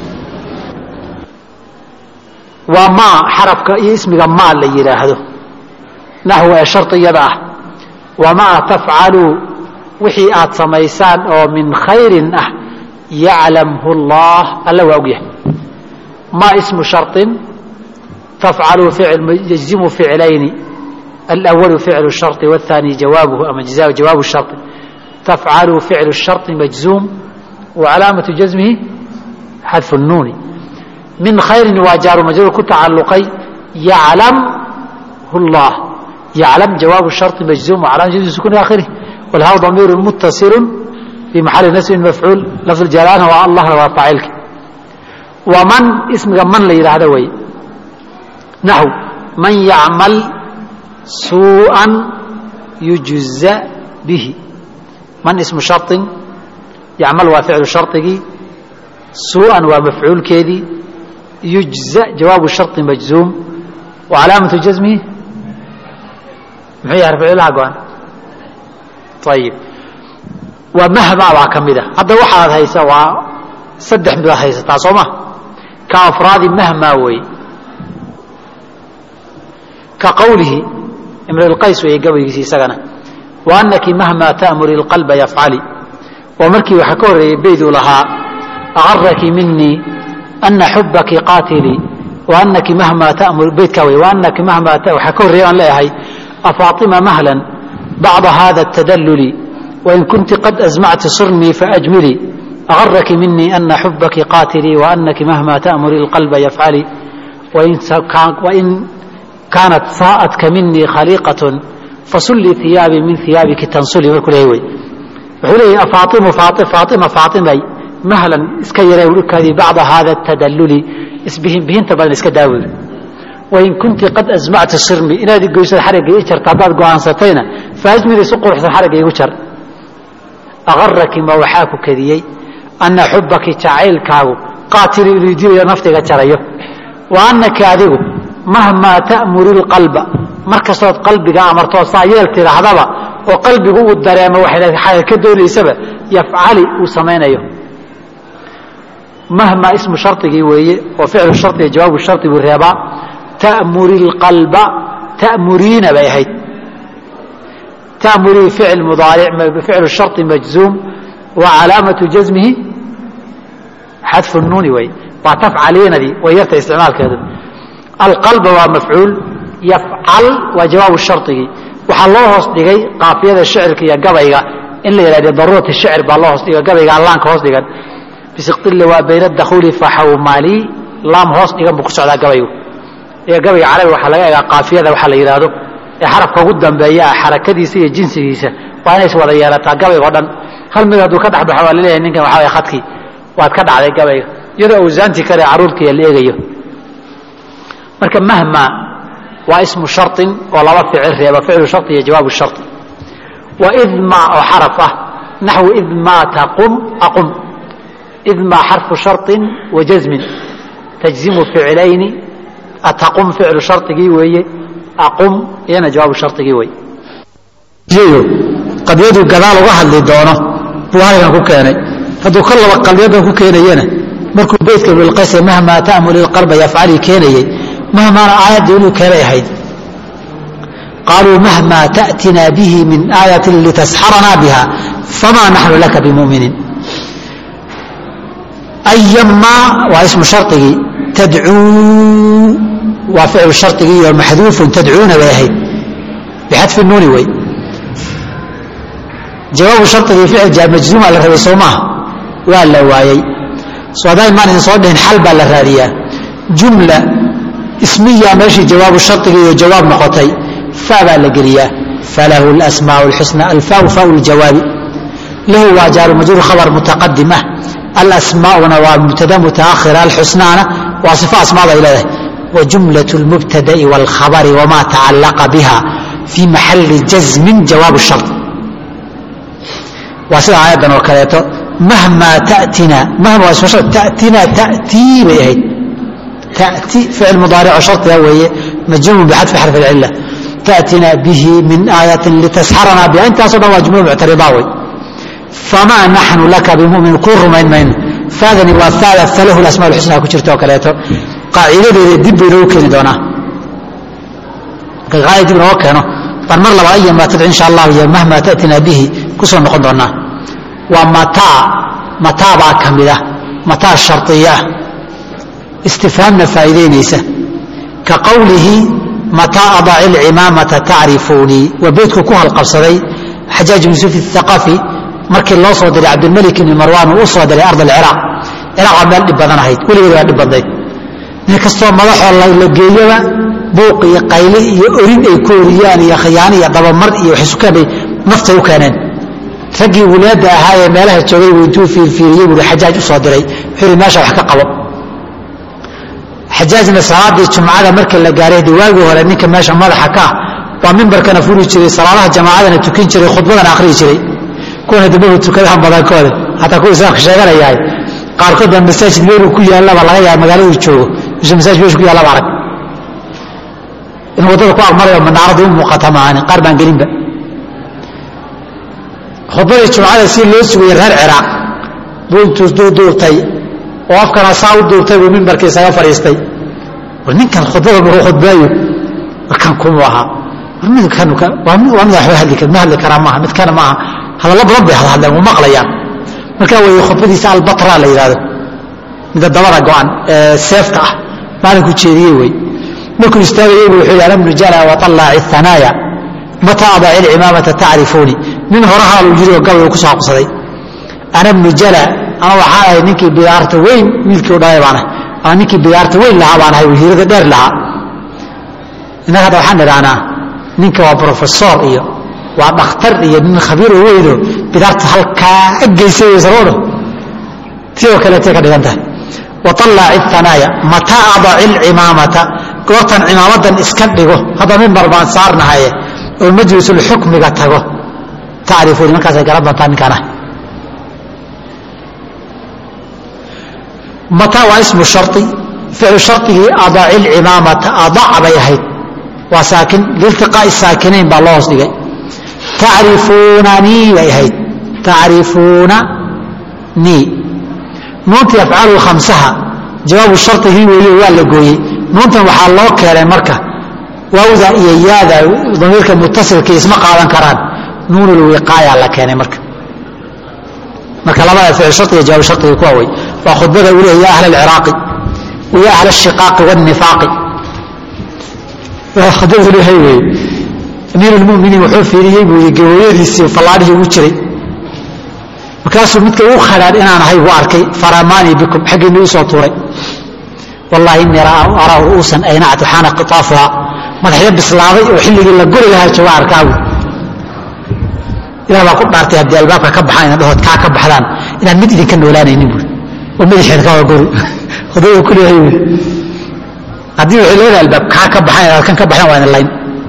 [SPEAKER 1] وما حرف اسمك ما اللي يراهده نحو شرط يبع وما تفعلوا وحي آت سميسان أو من خير أه يعلمه الله ألا وأقيه ما اسم شرط تفعلوا فعل يجزم فعلين الأول فعل الشرط والثاني جوابه أما جزاء جواب الشرط تفعلوا فعل الشرط مجزوم وعلامة جزمه حذف النون من خير وجار مجرور كتعلقي يعلمه الله يعلم جواب الشرط مجزوم وعلامة جزم سكون آخره والهاء ضمير متصل في محل نسب مفعول لفظ الجلالة والله وفاعلك ومن اسم من لي هذا وي نحو من يعمل سوءا يجزى به من اسم شرط يعمل وفعل شرطه سوءا ومفعول كذي يجزى جواب الشرط مجزوم وعلامة جزمه محي يعرف إلى عقوان طيب ومهما وكمده هذا واحد هيسا وصدح بها هيسا تعصومه كأفراد مهما وي كقوله امرئ القيس ويقوي سجنه وأنك مهما تأمري القلب يفعلي ومركي وحكور بيد لها أغرك مني أن حبك قاتلي وأنك مهما تأمر بيت كوي وأنك مهما وحكور ريان لها أفاطمة مهلا بعض هذا التدلل وإن كنت قد أزمعت صرمي فأجملي أغرك مني أن حبك قاتلي وأنك مهما تأمري القلب يفعلي وإن, وإن كانت ساءتك مني خليقة فصلي ثيابي من ثيابك تنصلي وكل هوي وحولي أفاطمة فاطمة فاطمة فاطمة مهلا اسكيري ولك هذه بعض هذا التدلل اسبهم بهن تبان اسك داود وإن كنت قد أزمعت صرمي إن هذه قويسة الحرق يجر تابات قوان ستين فأجملي سقر حسن الحرق يجر أغرك ما وحاك كذيي أن حبك تعيل كاو قاتل يريد نفتك تريه وأنك هذه مهما تأمر القلب مركز قلبك أمرته صايل ترى هذا وقلبك هو الدرام وحده حاجة كدول سبب يفعل وسمينه مهما اسم شرطه وهي وفعل الشرط جواب الشرط بالرياضة تأمر القلب تأمرين بيهي تأمري فعل مضارع بفعل الشرط مجزوم وعلامة جزمه حذف النون وهي وتفعلين دي ويفتح استعمال كذا القلب هو مفعول يفعل وجواب الشرط وحالله هصدقي قافية الشعر كي قبيغا إلا إلى ضرورة الشعر بالله هصدقي قبيغا اللان كهصدقا بسقط اللواء بين الدخول فحو مالي لام هصدقا بكسع على قبيغو يا قبيغ عربي وحالة قافية وحالة يرادو حرف كقدام بيا حركة دي سي جنس ديسة وأنا يسوى ريالة قبيغ ودن هل من هذا كده بحوالي ليه إنك وحاول خدكي واتكد على قبيغ يرى وزانتي كري عرورك اللي إيجيه مركب مهما واسم شرط ولا فعل يبقى فعل شرط هي جواب الشرط وإذ ما أو حرفه نحو إذ ما تقم أقم إذ ما حرف شرط وجزم تجزم فعلين أتقم فعل شرط جيوي أقم ينا جواب الشرط جيوي جيو قد يدو قدال واحد للدونه وهذا كو كاني هذا كل وقل يدو كو كاني ينا مركو بيتك بالقيس مهما تأمل القلب يفعل كاني مهما آيات دولو كاني حيد قالوا مهما تأتنا به من آية لتسحرنا بها فما نحن لك بمؤمنين أيما واسم شرطه تدعو وفعل شرطه ومحذوف تدعون بيهي بحذف النون وي جواب شرطه فعل جاء مجزوم على الرسومه ولا وايي سوداي ما نصودهن حلبة للرادية جملة اسمية ماشي جواب شرطه وجواب نقطي فابا لقرية فله الأسماء الحسنى الفاء فاء الجواب له واجار مجرور خبر متقدمة الأسماء ونواب مبتدا متأخرة الحسنى وصفة أسماء إليه وجملة المبتدا والخبر وما تعلق بها في محل جزم جواب الشرط وصفة أيضا وكاليته مهما تأتنا مهما اسم شرط تأتنا تأتي به تأتي فعل مضارع شرط وهي مجزوم بحذف حرف العلة تأتنا به من آية لتسحرنا بها أنت أصلا واجمع معترضاوي فما نحن لك بمؤمن كل من من فاذن والثالث فله الأسماء الحسنى كشرته وكاليته قاعدة دب روكين دونا قاعدة دب روكينه فالمر لو أي ما تدعي إن شاء الله مهما تأتنا به كسر نقول دونا ومتى متى بعد كملة متى الشرطية استفهامنا فائدين ليس كقوله متى أضع العمامة تعرفوني وبيتك كوها القبصري حجاج بن يوسف الثقافي مركي الله صدر عبد الملك بن مروان وصدر لأرض العراق العراق عمال دبضان هيد كل يوم دبضان نكستو مدح الله لجيبا بوقي قيلي يورين اي كوريان يا خياني يا دبمر iyo xisukabay nafta u keeneen ragii walaada ahaa meelaha joogay intuu fiirfiiriyay buu xajaaj u soo diray xiri meesha wax ka qabo xajaajna salaadii jumcada markii la gaaray diwaagi hore ninka meesha madaxa ka waa minbarkana furi jiray salaadaha jamaacadana tukin jiray khudbadana akhri jiray kuna dibadu tukadaha badankooda hata ku isaaq sheeganayay qaarkood masaajid weyn ku yaala laga yaabaa magaalada joogo masaajid weyn ku yaala arag in wadada ku agmarayo manaaradu muuqata maana qaar baan gelinba khudbada jumcada si loo sugay reer Ciraaq buu intuu duurtay oo afkana saa u duurtay buu minbarkii isaga fariistay war ninkan khudbada buu khudbayo markaan kuma ahaa midkan waa mid waa mid wax hadli kara ma hadli kara maaha midkana maaha hadallo badan bay hadlaan uma maqlayaan marka way khudbadiisa albatra la yiraahdo mid dabada go'an ee seefta ah maalinku jeediyay way markuu istaagay wuxuu yiri anam nujala wa tala'i thanaya mata aba'i al-imamata ta'rifuni min horaha uu jiro gabadhu ku soo qabsaday anam nujala ana waxa ay ninkii biyaarta weyn wiilkii u dhalay baana ana ninkii biyaarta weyn lahaa baana hay wiilada dheer lahaa inaga waxaan dhiraanaa ninka waa professor iyo waa dhakhtar iyo nin khabiir weeyo bidaarta halka ageysay sarooro tiyo kale tii ka dhiganta wa tala'i thanaya mata aba'i al-imamata goortan imaamadan iska dhigo hada min barbaan saarnahay oo majlisul hukmiga tago taarifu markaas ay garab bantaan kana mata wa ismu sharti fi'l shartihi aba'i al-imamata ada'a bayhid wa sakin liltiqa'i sakinain ba loo dhigay تعرفونني ويهيد تعرفونني نونتي أفعال خمسها جواب الشرط هي ويوالقوي نونتي وحال الله كيرين مركة ووزا إيادا ضميرك متصل كي اسمق على كران نون الوقاية على كيرين مركة مركة لما يفعل الشرط يجواب الشرط يكوي وأخذ بذا يقول يا أهل العراق ويا أهل الشقاق والنفاق وأخذ بذا يهيوي أمير المؤمنين وحوف فيريه ويجويريسي وفلاره وجري وكاسو مدك وخلال إن أنا هاي واركي فرماني بكم حق النوس وطوري والله إني أرى رؤوسا أينعت حان قطافها ما تحيب بسلاوي وحلي قل قولي لها شوار كاوي إذا ما قلت بارتي هدي الباب كبحان إذا هو تكا كبحان إذا مدي ذي كانوا لاني نبول ومدي حين كاوي قولي خذوه كل هايوي هدي وحلونا الباب كا كبحان إذا كان كبحان وين اللين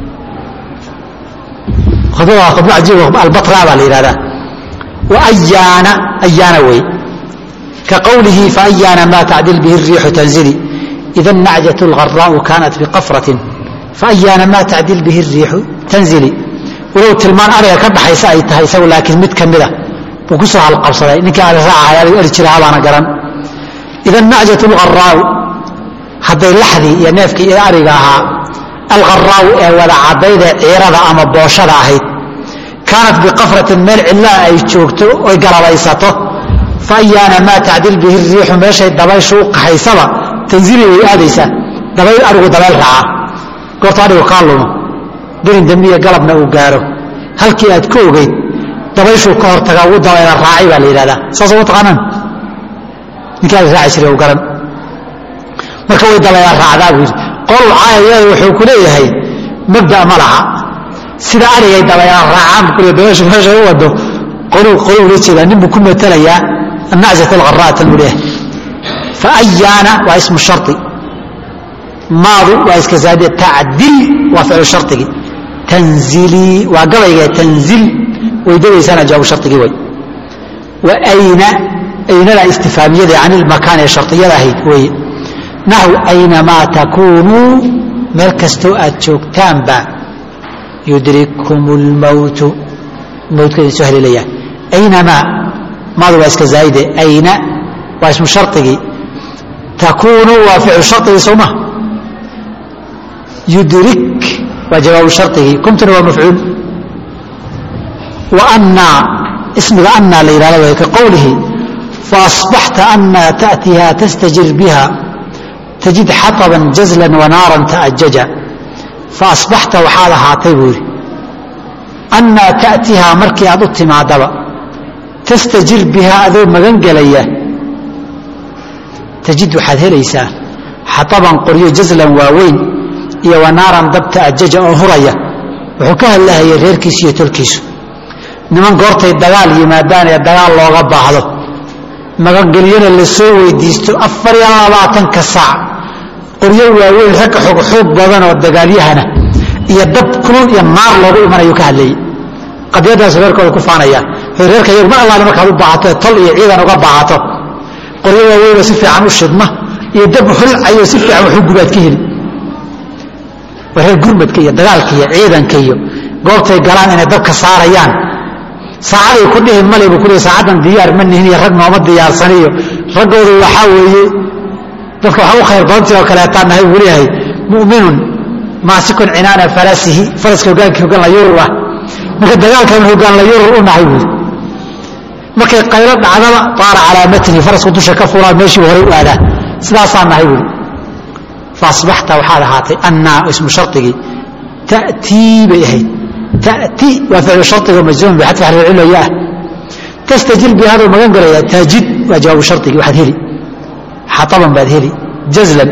[SPEAKER 1] خذوها خذوا عجيب البطرة بالإرادة وأيانا أيانا وي كقوله فأيانا ما تعدل به الريح تنزلي إذا النعجة الغراء كانت بقفرة فأيانا ما تعدل به الريح تنزلي ولو تلمان أريا كبح يسايتها يسوي لكن متكملة وقصها القبصة إنك على ساعة يرجلها وانا قرن إذا النعجة الغراء حتى اللحظي ينافكي أريقاها الغراء ولا عبيد عيرضة أما بوشة أهيد كانت بقفرة من علا أي شوكتو ويقربيسته فأيانا ما تعدل به الريح ماشي دبي شوق حيسبا تنزيلي ويأديسا دبي أرغو دبي الرعا قلت أرغو قالوا دين دمية قلبنا وقارو هل كي أتكوغي دبي شوق كهر تقاود دبي الرعي بالإرادة ساسوات غنان نكاد الرعي شري وقرن مركوي دبي الرعا قول عاية وحوك ليهي مبدأ ملعا سيدا أريا دبيا الرعام كل بيش فاش هو ده قولوا قولوا ليش إذا نبوا كم تليا النعجة الغراء تنبليه فأيانا واسم الشرطي ماضي واسم كزادة تعدل وفعل الشرطي تنزلي وقبل تنزل ويدوي سنة جواب الشرطي وي وأين أين لا استفهامية عن المكان الشرطية هي وي نحو أينما تكونوا مركزتو أتشوكتان با يدرككم الموت الموت كذا سهل لي أينما ماذا واسك زايدة أين واسم شرطي تكونوا وفعل شرطي سومه يدرك وجواب شرطه كنت هو مفعول وأن اسم أن ليلة كقوله فأصبحت أن تأتيها تستجر بها تجد حطبا جزلا ونارا تأججا فأصبحت وحالها طيبور أن تأتيها مركي أضط مع دبا تستجر بها أذو مغنقلية تجد حذر إيسان حطبا قريو جزلا واوين إيا ونارا دب تأججا أهرية وحكاها الله يرير كيسية تركيس نمان قرطي الدلال يمادان الدلال الله غبا هذا مغنقليين اللي سووا يديستو أفر يا الله تنك الساعة قريو واوين رك حق حب بدن ودغاليهنا iyo dab kulul iyo maar loogu imanayo ka hadlay qadiyadaas reerkooda ku faanaya reerka iyagu ma Allah markaa u baahato tol iyo ciidan uga baahato qoriyo weeyo si fiican u shidma iyo dab xul ayo si fiican wax gubaad ka heli wareer gurmadka iyo dagaalka iyo ciidanka iyo goobtay galaan inay dabka saarayaan saacay ku dhigay maleebo kulay saacadan diyaar ma nihin rag nooma diyaarsanayo ragoodu waxa weeye dadka waxa u khayr badan oo kale taanahay wariyahay mu'minun maasikun cinaana farasihi faraska hogaankii hogaan la yurur ah marka dagaalkan hogaan la yurur u nahay buuri markay qaylo dhacdaba taara calaa matni farasku dusha ka fulaa meeshii horay u aadaa sidaasaa nahay buuri faasbaxta waxaad ahaatay annaa ismu shardigii ta'tii bay ahayd ta'ti waa ficlu shardiga majzuum bixadfi xarfi cilaya ah tastajil bihaduu magan galayaa taajid waa jawaabu shardigii waxaad heli xataban baad heli jazlan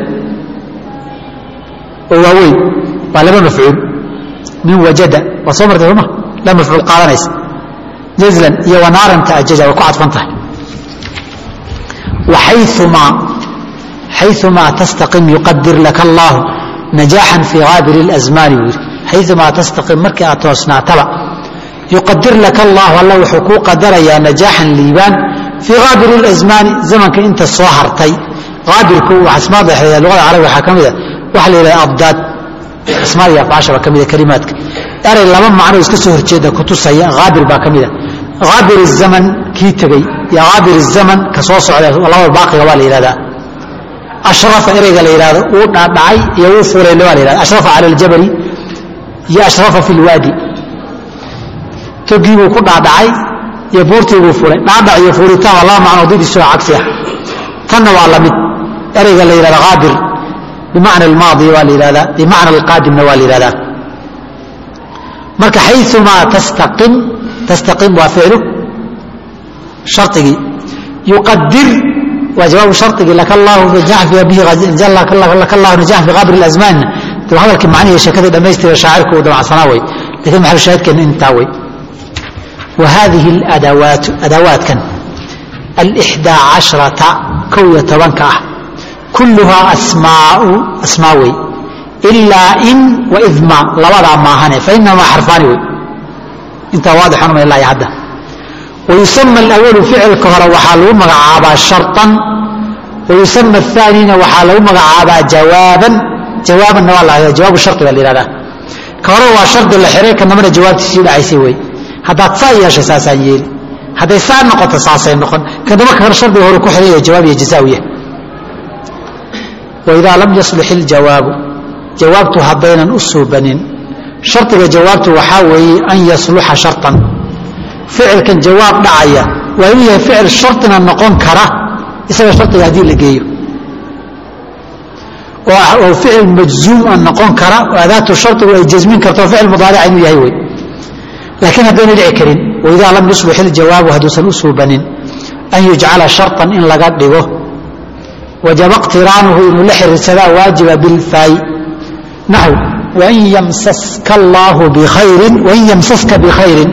[SPEAKER 1] oo waaweyn waa laba mafcuul min wajada waa soo martay sooma laba mafcuul qaadanaysa jazlan iyo wanaaran ta'ajaja waa ku cadfan tahay waxayumaa xayumaa tastaqim yuqadir laka allahu najaaxan fii gaabiri اlasmaani buu yidhi xayumaa tastaqim markii aad toosnaataba yuqadir laka allahu alla wuxuu kuu qadarayaa najaaxan liibaan fii gaabiri اlasmaani zamanka inta soo hartay qaabirku asmaada dhexdeeda luqada carabiga waxaa ka mida waxa la yidhahda abdaad asmaada iyo afcaasha baa ka mida kalimaadka eray laba macno iska soo horjeeda ku tusaya qaabir baa ka mida qaabir الzaman kii tegey iyo qaabir الzaman ka soo socda labada baaqiga waa la yidhahdaa ashrafa ereyga la yidhahdo uu dhaadhacay iyo uu fuulay waa la yidhahda ashrafa cala aljabali iyo ashrafa fi lwaadi togii buu ku dhaadhacay iyo buurtii buu fuulay dhaadhac iyo fuulitaan waa laba macno didiisoo cagsi ah tanna waa la mid ereyga la yidhahda qaabir bimacna almaadi waa la yidhahdaa bimacna alqaadimna waa la yidhahdaa marka xayumaa tastaqim tastaqim waa ficlu shardigii yuqadir waa jawaabu shardigii laka allahu laka allahu najaaxan fi qaabir اlasmaanna de hadalkii macnihii sheekadii dhammaystira shaacirku uu damacsanaa wey lakin maxal shaahidkeena intaa wey wa hadihi اladawaatu adawaadkan alixdaa casharata kow iyo tobanka ah kulluhaa asmaau asmaa wey ilaa in waidma labadaa maahane fainamaa xarfaani wey intaa waadixan ma ilaa iyo hadda wayusama alawalu ficilka hore waxaa lagu magacaabaa sharطan wayusama ahaanina waxaa lagu magacaabaa jawaaban jawaabanna waa la jawaabu shardi baa la yihahdaa ka hore waa shardi la xiray ka dambana jawaabtiisii dhacaysay wey haddaad saa yeeshay saasaan yeeli hadday saa noqoto saasay noqon ka damba ka hore shardiga hore ku xiraya jawaab iyo jazaawiya waidaa lam yaslix iljawaabu jawaabtu haddaynan u suubanin shardiga jawaabtu waxaa weeye an yasluxa sharطan ficilkan jawaab dhacaya waa inuu yahay ficil shardina noqon kara isaga shardiga haddii la geeyo oo ficil majzuum a noqon kara oo adaatu shardigu ay jasmin karto ficil mudaarica inuu yahay wey laakiin haddayna dhici karin waidaa lam yuslix iljawaabu hadduusan u suubanin an yujcala sharطan in laga dhigo wajaba اqtiraanuhu inuu la xiriirsadaa waajiba bilfaayi naxw wain yamsaska allaahu bikhayrin wain yamsaska bikhayrin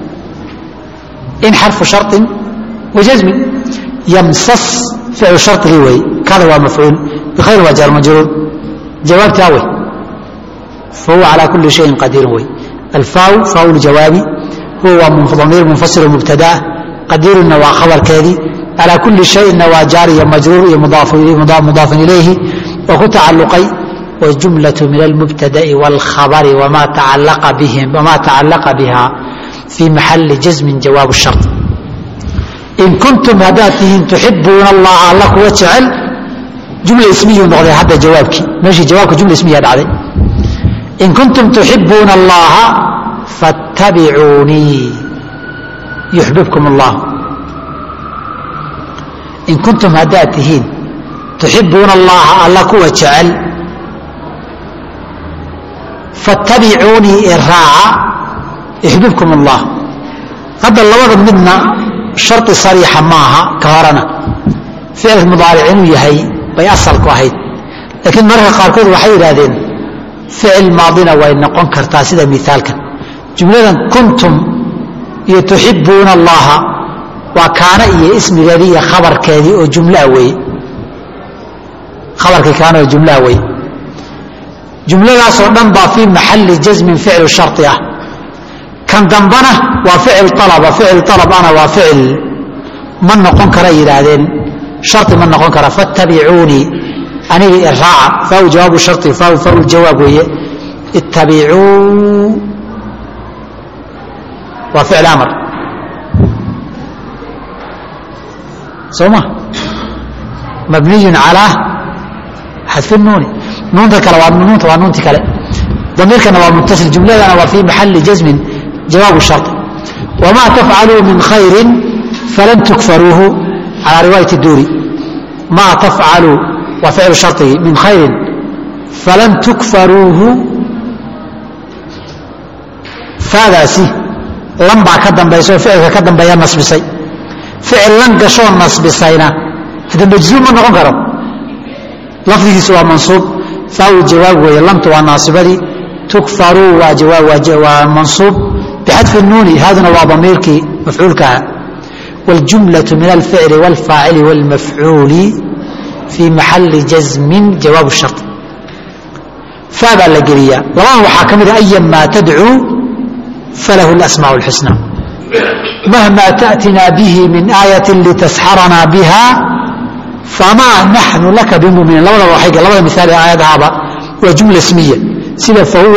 [SPEAKER 1] in xarfu sharطin wajasmin yamsas ficlu shardigii wey kada waa mafcuul bikhayrin waa jaar majruur jawaabtaa wey fahuwa calaa kuli shayin qadiirun wey alfaaw faaw ljawaabi huwa waa damiir munfasilu mubtadaa qadiirunna waa khabarkeedii calى kuli shayina waa jaar iyo majruur iyo mudaafun ilayhi oo ku tacalluqay wjumlaة min almubtada'i wاlkhabari wama tacalaqa biha fii maxali jasmin jawaab shart in kuntum haddaad tihiin tuxibuuna allaha alla kuwa jecel jumla ismiyuu noqday hadda jawaabkii meeshii jawaabka jumla ismiya dhacday in kuntum tuxibuuna allaha faاtabicuunii yuxbibkum allah in kuntum haddaad tihiin tuxibuuna allaha alla kuwa jecel faاtabicuunii iraaca yuxbibkum allah hadda labada midna shardi sariixa maaha ka horena ficil mudaaric inuu yahay bay asalku ahayd laakiin mararka qaarkood waxay yidhaahdeen ficil maadina way noqon kartaa sida miaalkan jumladan kuntum iyo tuxibuuna allaha waa kaana iyo ismigeedii iyo khabarkeedii oo jumlaa weeye khabarkii kaana oo jumlaa weeye jumladaasoo dhan baa fii maxali jasmin ficlu shari ah kan dambana waa ficil alaba ficil alabana waa ficil ma noqon kara yidhaahdeen shari ma noqon kara fattabicuunii aniga iraaca faaw jawaabu shari faaw faaw jawaab weeye ittabicuu waa ficil amar soo ma mabniyun calaa xadfi nuuni nuunta kale waa nuunta waa nuunti kale ضمير كان هو متصل جملة وفي محل جزم جواب الشرط وما تفعلوا من خير فلن تكفروه على رواية الدوري ما تفعلوا وفعل شرطه من خير فلن تكفروه فاداسي لنبا كدن بيسو فعل كدن بيان نصبسي فعل لن قشون نصبسينا هذا مجزوم من نقول كرم لفظه سوى منصوب فهو جواب ويلمت وناصبري تكفروا وجواب ومنصوب بحذف النون هذا هو ضميرك مفعولك والجملة من الفعل والفاعل والمفعول في محل جزم جواب الشرط فابا لقرية الله حاكم أيا ما تدعو فله الأسماء الحسنى مهما تأتنا به من آية لتسحرنا بها فما نحن لك بمؤمنين لولا وحيق لولا مثال آيات هذا وجملة اسمية سيدا فهو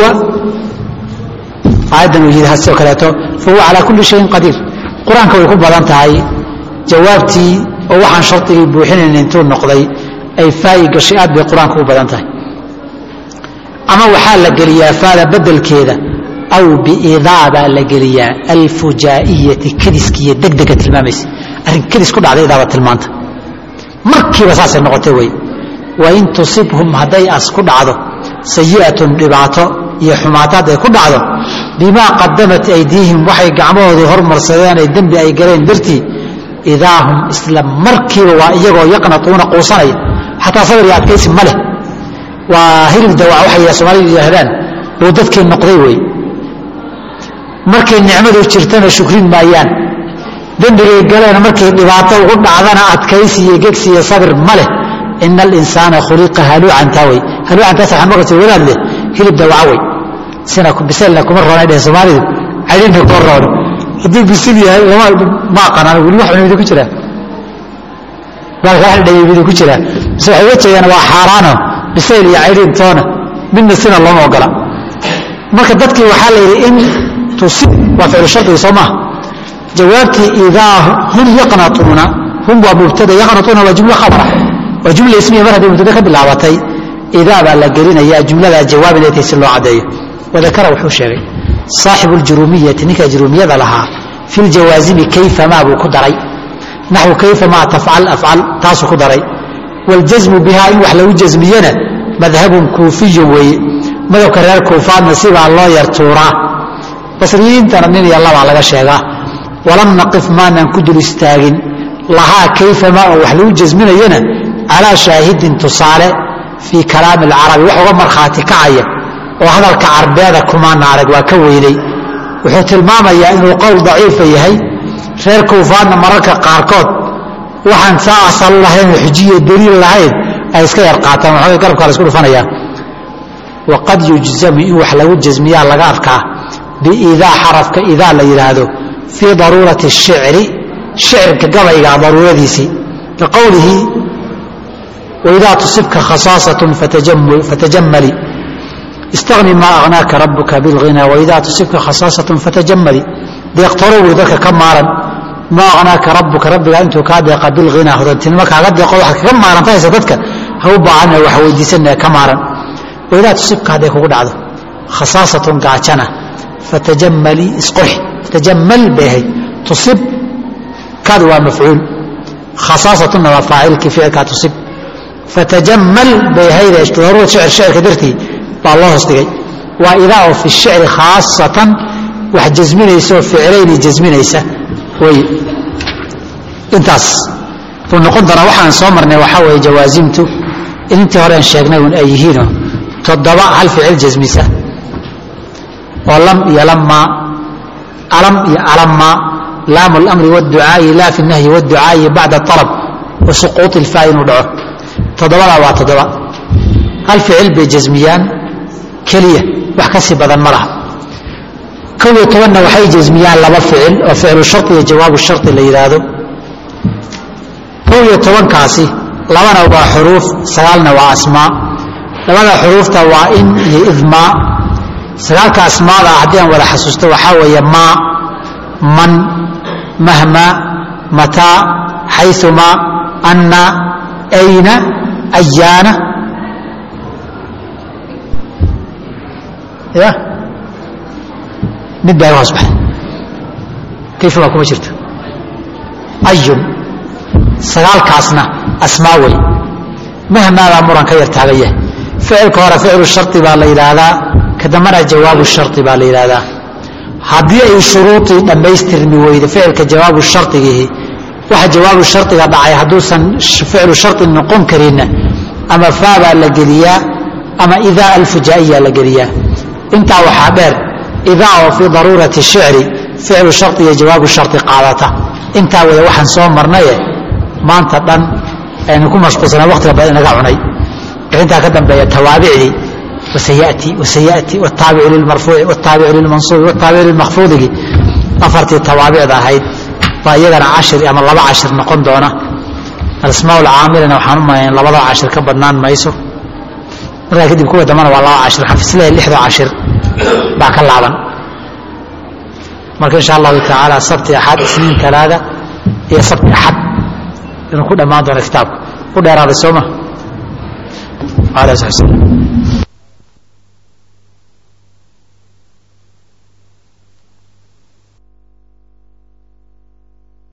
[SPEAKER 1] عادا وجدها السوكلاته فهو على كل شيء قدير قرآن كو يكون بلانت هاي جوابتي ووحان شرطي بوحين ان انتون نقضي اي فايق الشيئات بقرآن كو بلانت هاي اما وحال لقليا فالا بدل كذا او بإضابة لقليا الفجائية كدسكية دقدقة الماميس ارين كدس كل عدي إضابة المانتا مركي بساس النقطوي وإن تصيبهم هدي أسكد عضو سيئة لبعطاء يحماتات يكد عضو بما قدمت أيديهم وحي قعموه ظهر مرسلين الدم بأي قرين درتي إذا هم إسلام مركي وإيقوا يقنطون قوصاني حتى صدر يعد كيس مله وهل الدواء وحي يا سمالي اليهدان وددك النقضيوي مركي النعمة وشرتنا شكرين مايان دنبغي قالنا مركي دبعته وقلنا عذانا أتكيسي يجكسي صبر مله إن الإنسان خلق هلوعا تاوي هلوعا تاسع حمقة الولاد له هل الدواعوي سنة بسال لكم مرة نايدة سمالي عيدين في قرار هديك بسيدي ما قانا أقول واحد من يدو كتلا واحد من يدو كتلا بس حيوتي أنا وحارانه بسال يا عيدين تونا من السنة الله موقلا مركي ضدك وحالي إن تصيب وفعل الشرط يصومه جوابتي إذا هم يقنطون هم ومبتدا يقنطون وجملة خبرة وجملة اسمية مرة بمبتدا بالعواتي إذا بلغرين يا جملة جواب التي سلوا عدي وذكر وحوشري صاحب الجرومية نكا جرومية لها في الجوازم كيف ما أبو كدري نحو كيف ما تفعل أفعل تاسو كدري والجزم بها إن وحلو جزمينا مذهب كوفي وي ماذا كرر كوفان نصيب الله يرتورا بصريين ترنين يا الله على شيئا ولم نقف ما ننكد الاستاغن لها كيف ما وحلو جزمنا ينا على شاهد تصالح في كلام العربي وحو مرخاتي كعية وهذا الكعربية كما نعرق وكويلي وحوت الماما يا إنه قول ضعيف يهي خير كوفان مركة قاركوت وحن ساعة الله الحجية الدليل العين أي سكي يرقاتا وحوت يقرب كالسكول فانيا وقد يجزم وحلو الجزمية لغافكا بإذا حرفك إذا ليلادو في ضرورة الشعر الشعر كقضي ضرورة ديسي كقوله وإذا تصبك خصاصة فتجمل فتجملي استغني ما أغناك ربك بالغنى وإذا تصبك خصاصة فتجملي ديقتروا ذلك كمارا ما أغناك ربك ربك أنت كادق بالغنى هذا تنمك عقد يقول كمارا فيسدتك هو بعنا وحويدي سنة كمارا وإذا تصبك هذا يقول عذو خصاصة قاعتنا فتجملي اسقرح تجمل به تصب كادوا مفعول خصاصة وفاعل كيفية تصب فتجمل بهيدا اشتهروا شعر شعر كدرتي بالله استغي وإذا في الشعر خاصة واحد جزمين يسوى فعلين جزمين يسوى وي انتاس ونقول دنا وحان صومرنا وحاوي جوازمته إن انت هران شاقنا ونأيهينه تضبع هل فعل جزميسة ولم يلما ألم يألما لام الأمر والدعاء لا في النهي والدعاء بعد الطلب وسقوط الفاين ودعوه تضبع وتضبع هل فعل بجزميان كلية وحكسي بدن مرة كل يتوانا وحي جزميان لما فعل وفعل الشرط وجواب الشرط اللي يرادو كل يتوان كاسي لما نوبا حروف سغالنا واسماء لما حروف توائن إذماء سغالك أسماء عديا ولا حسوسته وحاوية ما من مهما متى حيثما أن أين أيان ya mid baa hoos baxay kayfa waa kuma jirto ayun sagaalkaasna asmaa wey mahmaadaa muran ka yar taagan yahay ficilka hore ficlu shardi baa la yidhaahdaa ka dambana jawaabu shardi baa la yidhaahdaa haddii ay shuruudii dhammaystirmi weydo ficilka jawaabu shardigihi waxa jawaabu shardiga dhacay hadduusan ficlu shardi noqon karinna ama faa baa la geliyaa ama idaa alfujaa'iya la geliyaa intaa waxaa dheer idaa oo fii daruurati shicri ficlu shardi iyo jawaabu shardi qaadata intaa wada waxaan soo marnaye maanta dhan aynu ku mashquulsanaa waqtiga badan inaga cunay intaa ka dambeeya tawaabicdii wasayati wasayati wataabicu lilmarfuuci wataabicu lilmansuubi wataabicu lilmakfuudigi afartii tawaabicda ahayd baa iyagana cashir ama laba cashir noqon doona alasmaa alcaamilana waxaan u malayn labada cashir ka badnaan mayso markaa kadib kuwa dambana waa laba cashir xafisleh lixda cashir baa ka laaban marka insha allahu tacaala sabti axad isniin talaada iyo sabti axad inuu ku dhammaan doono kitaabka u dheeraaday sooma ala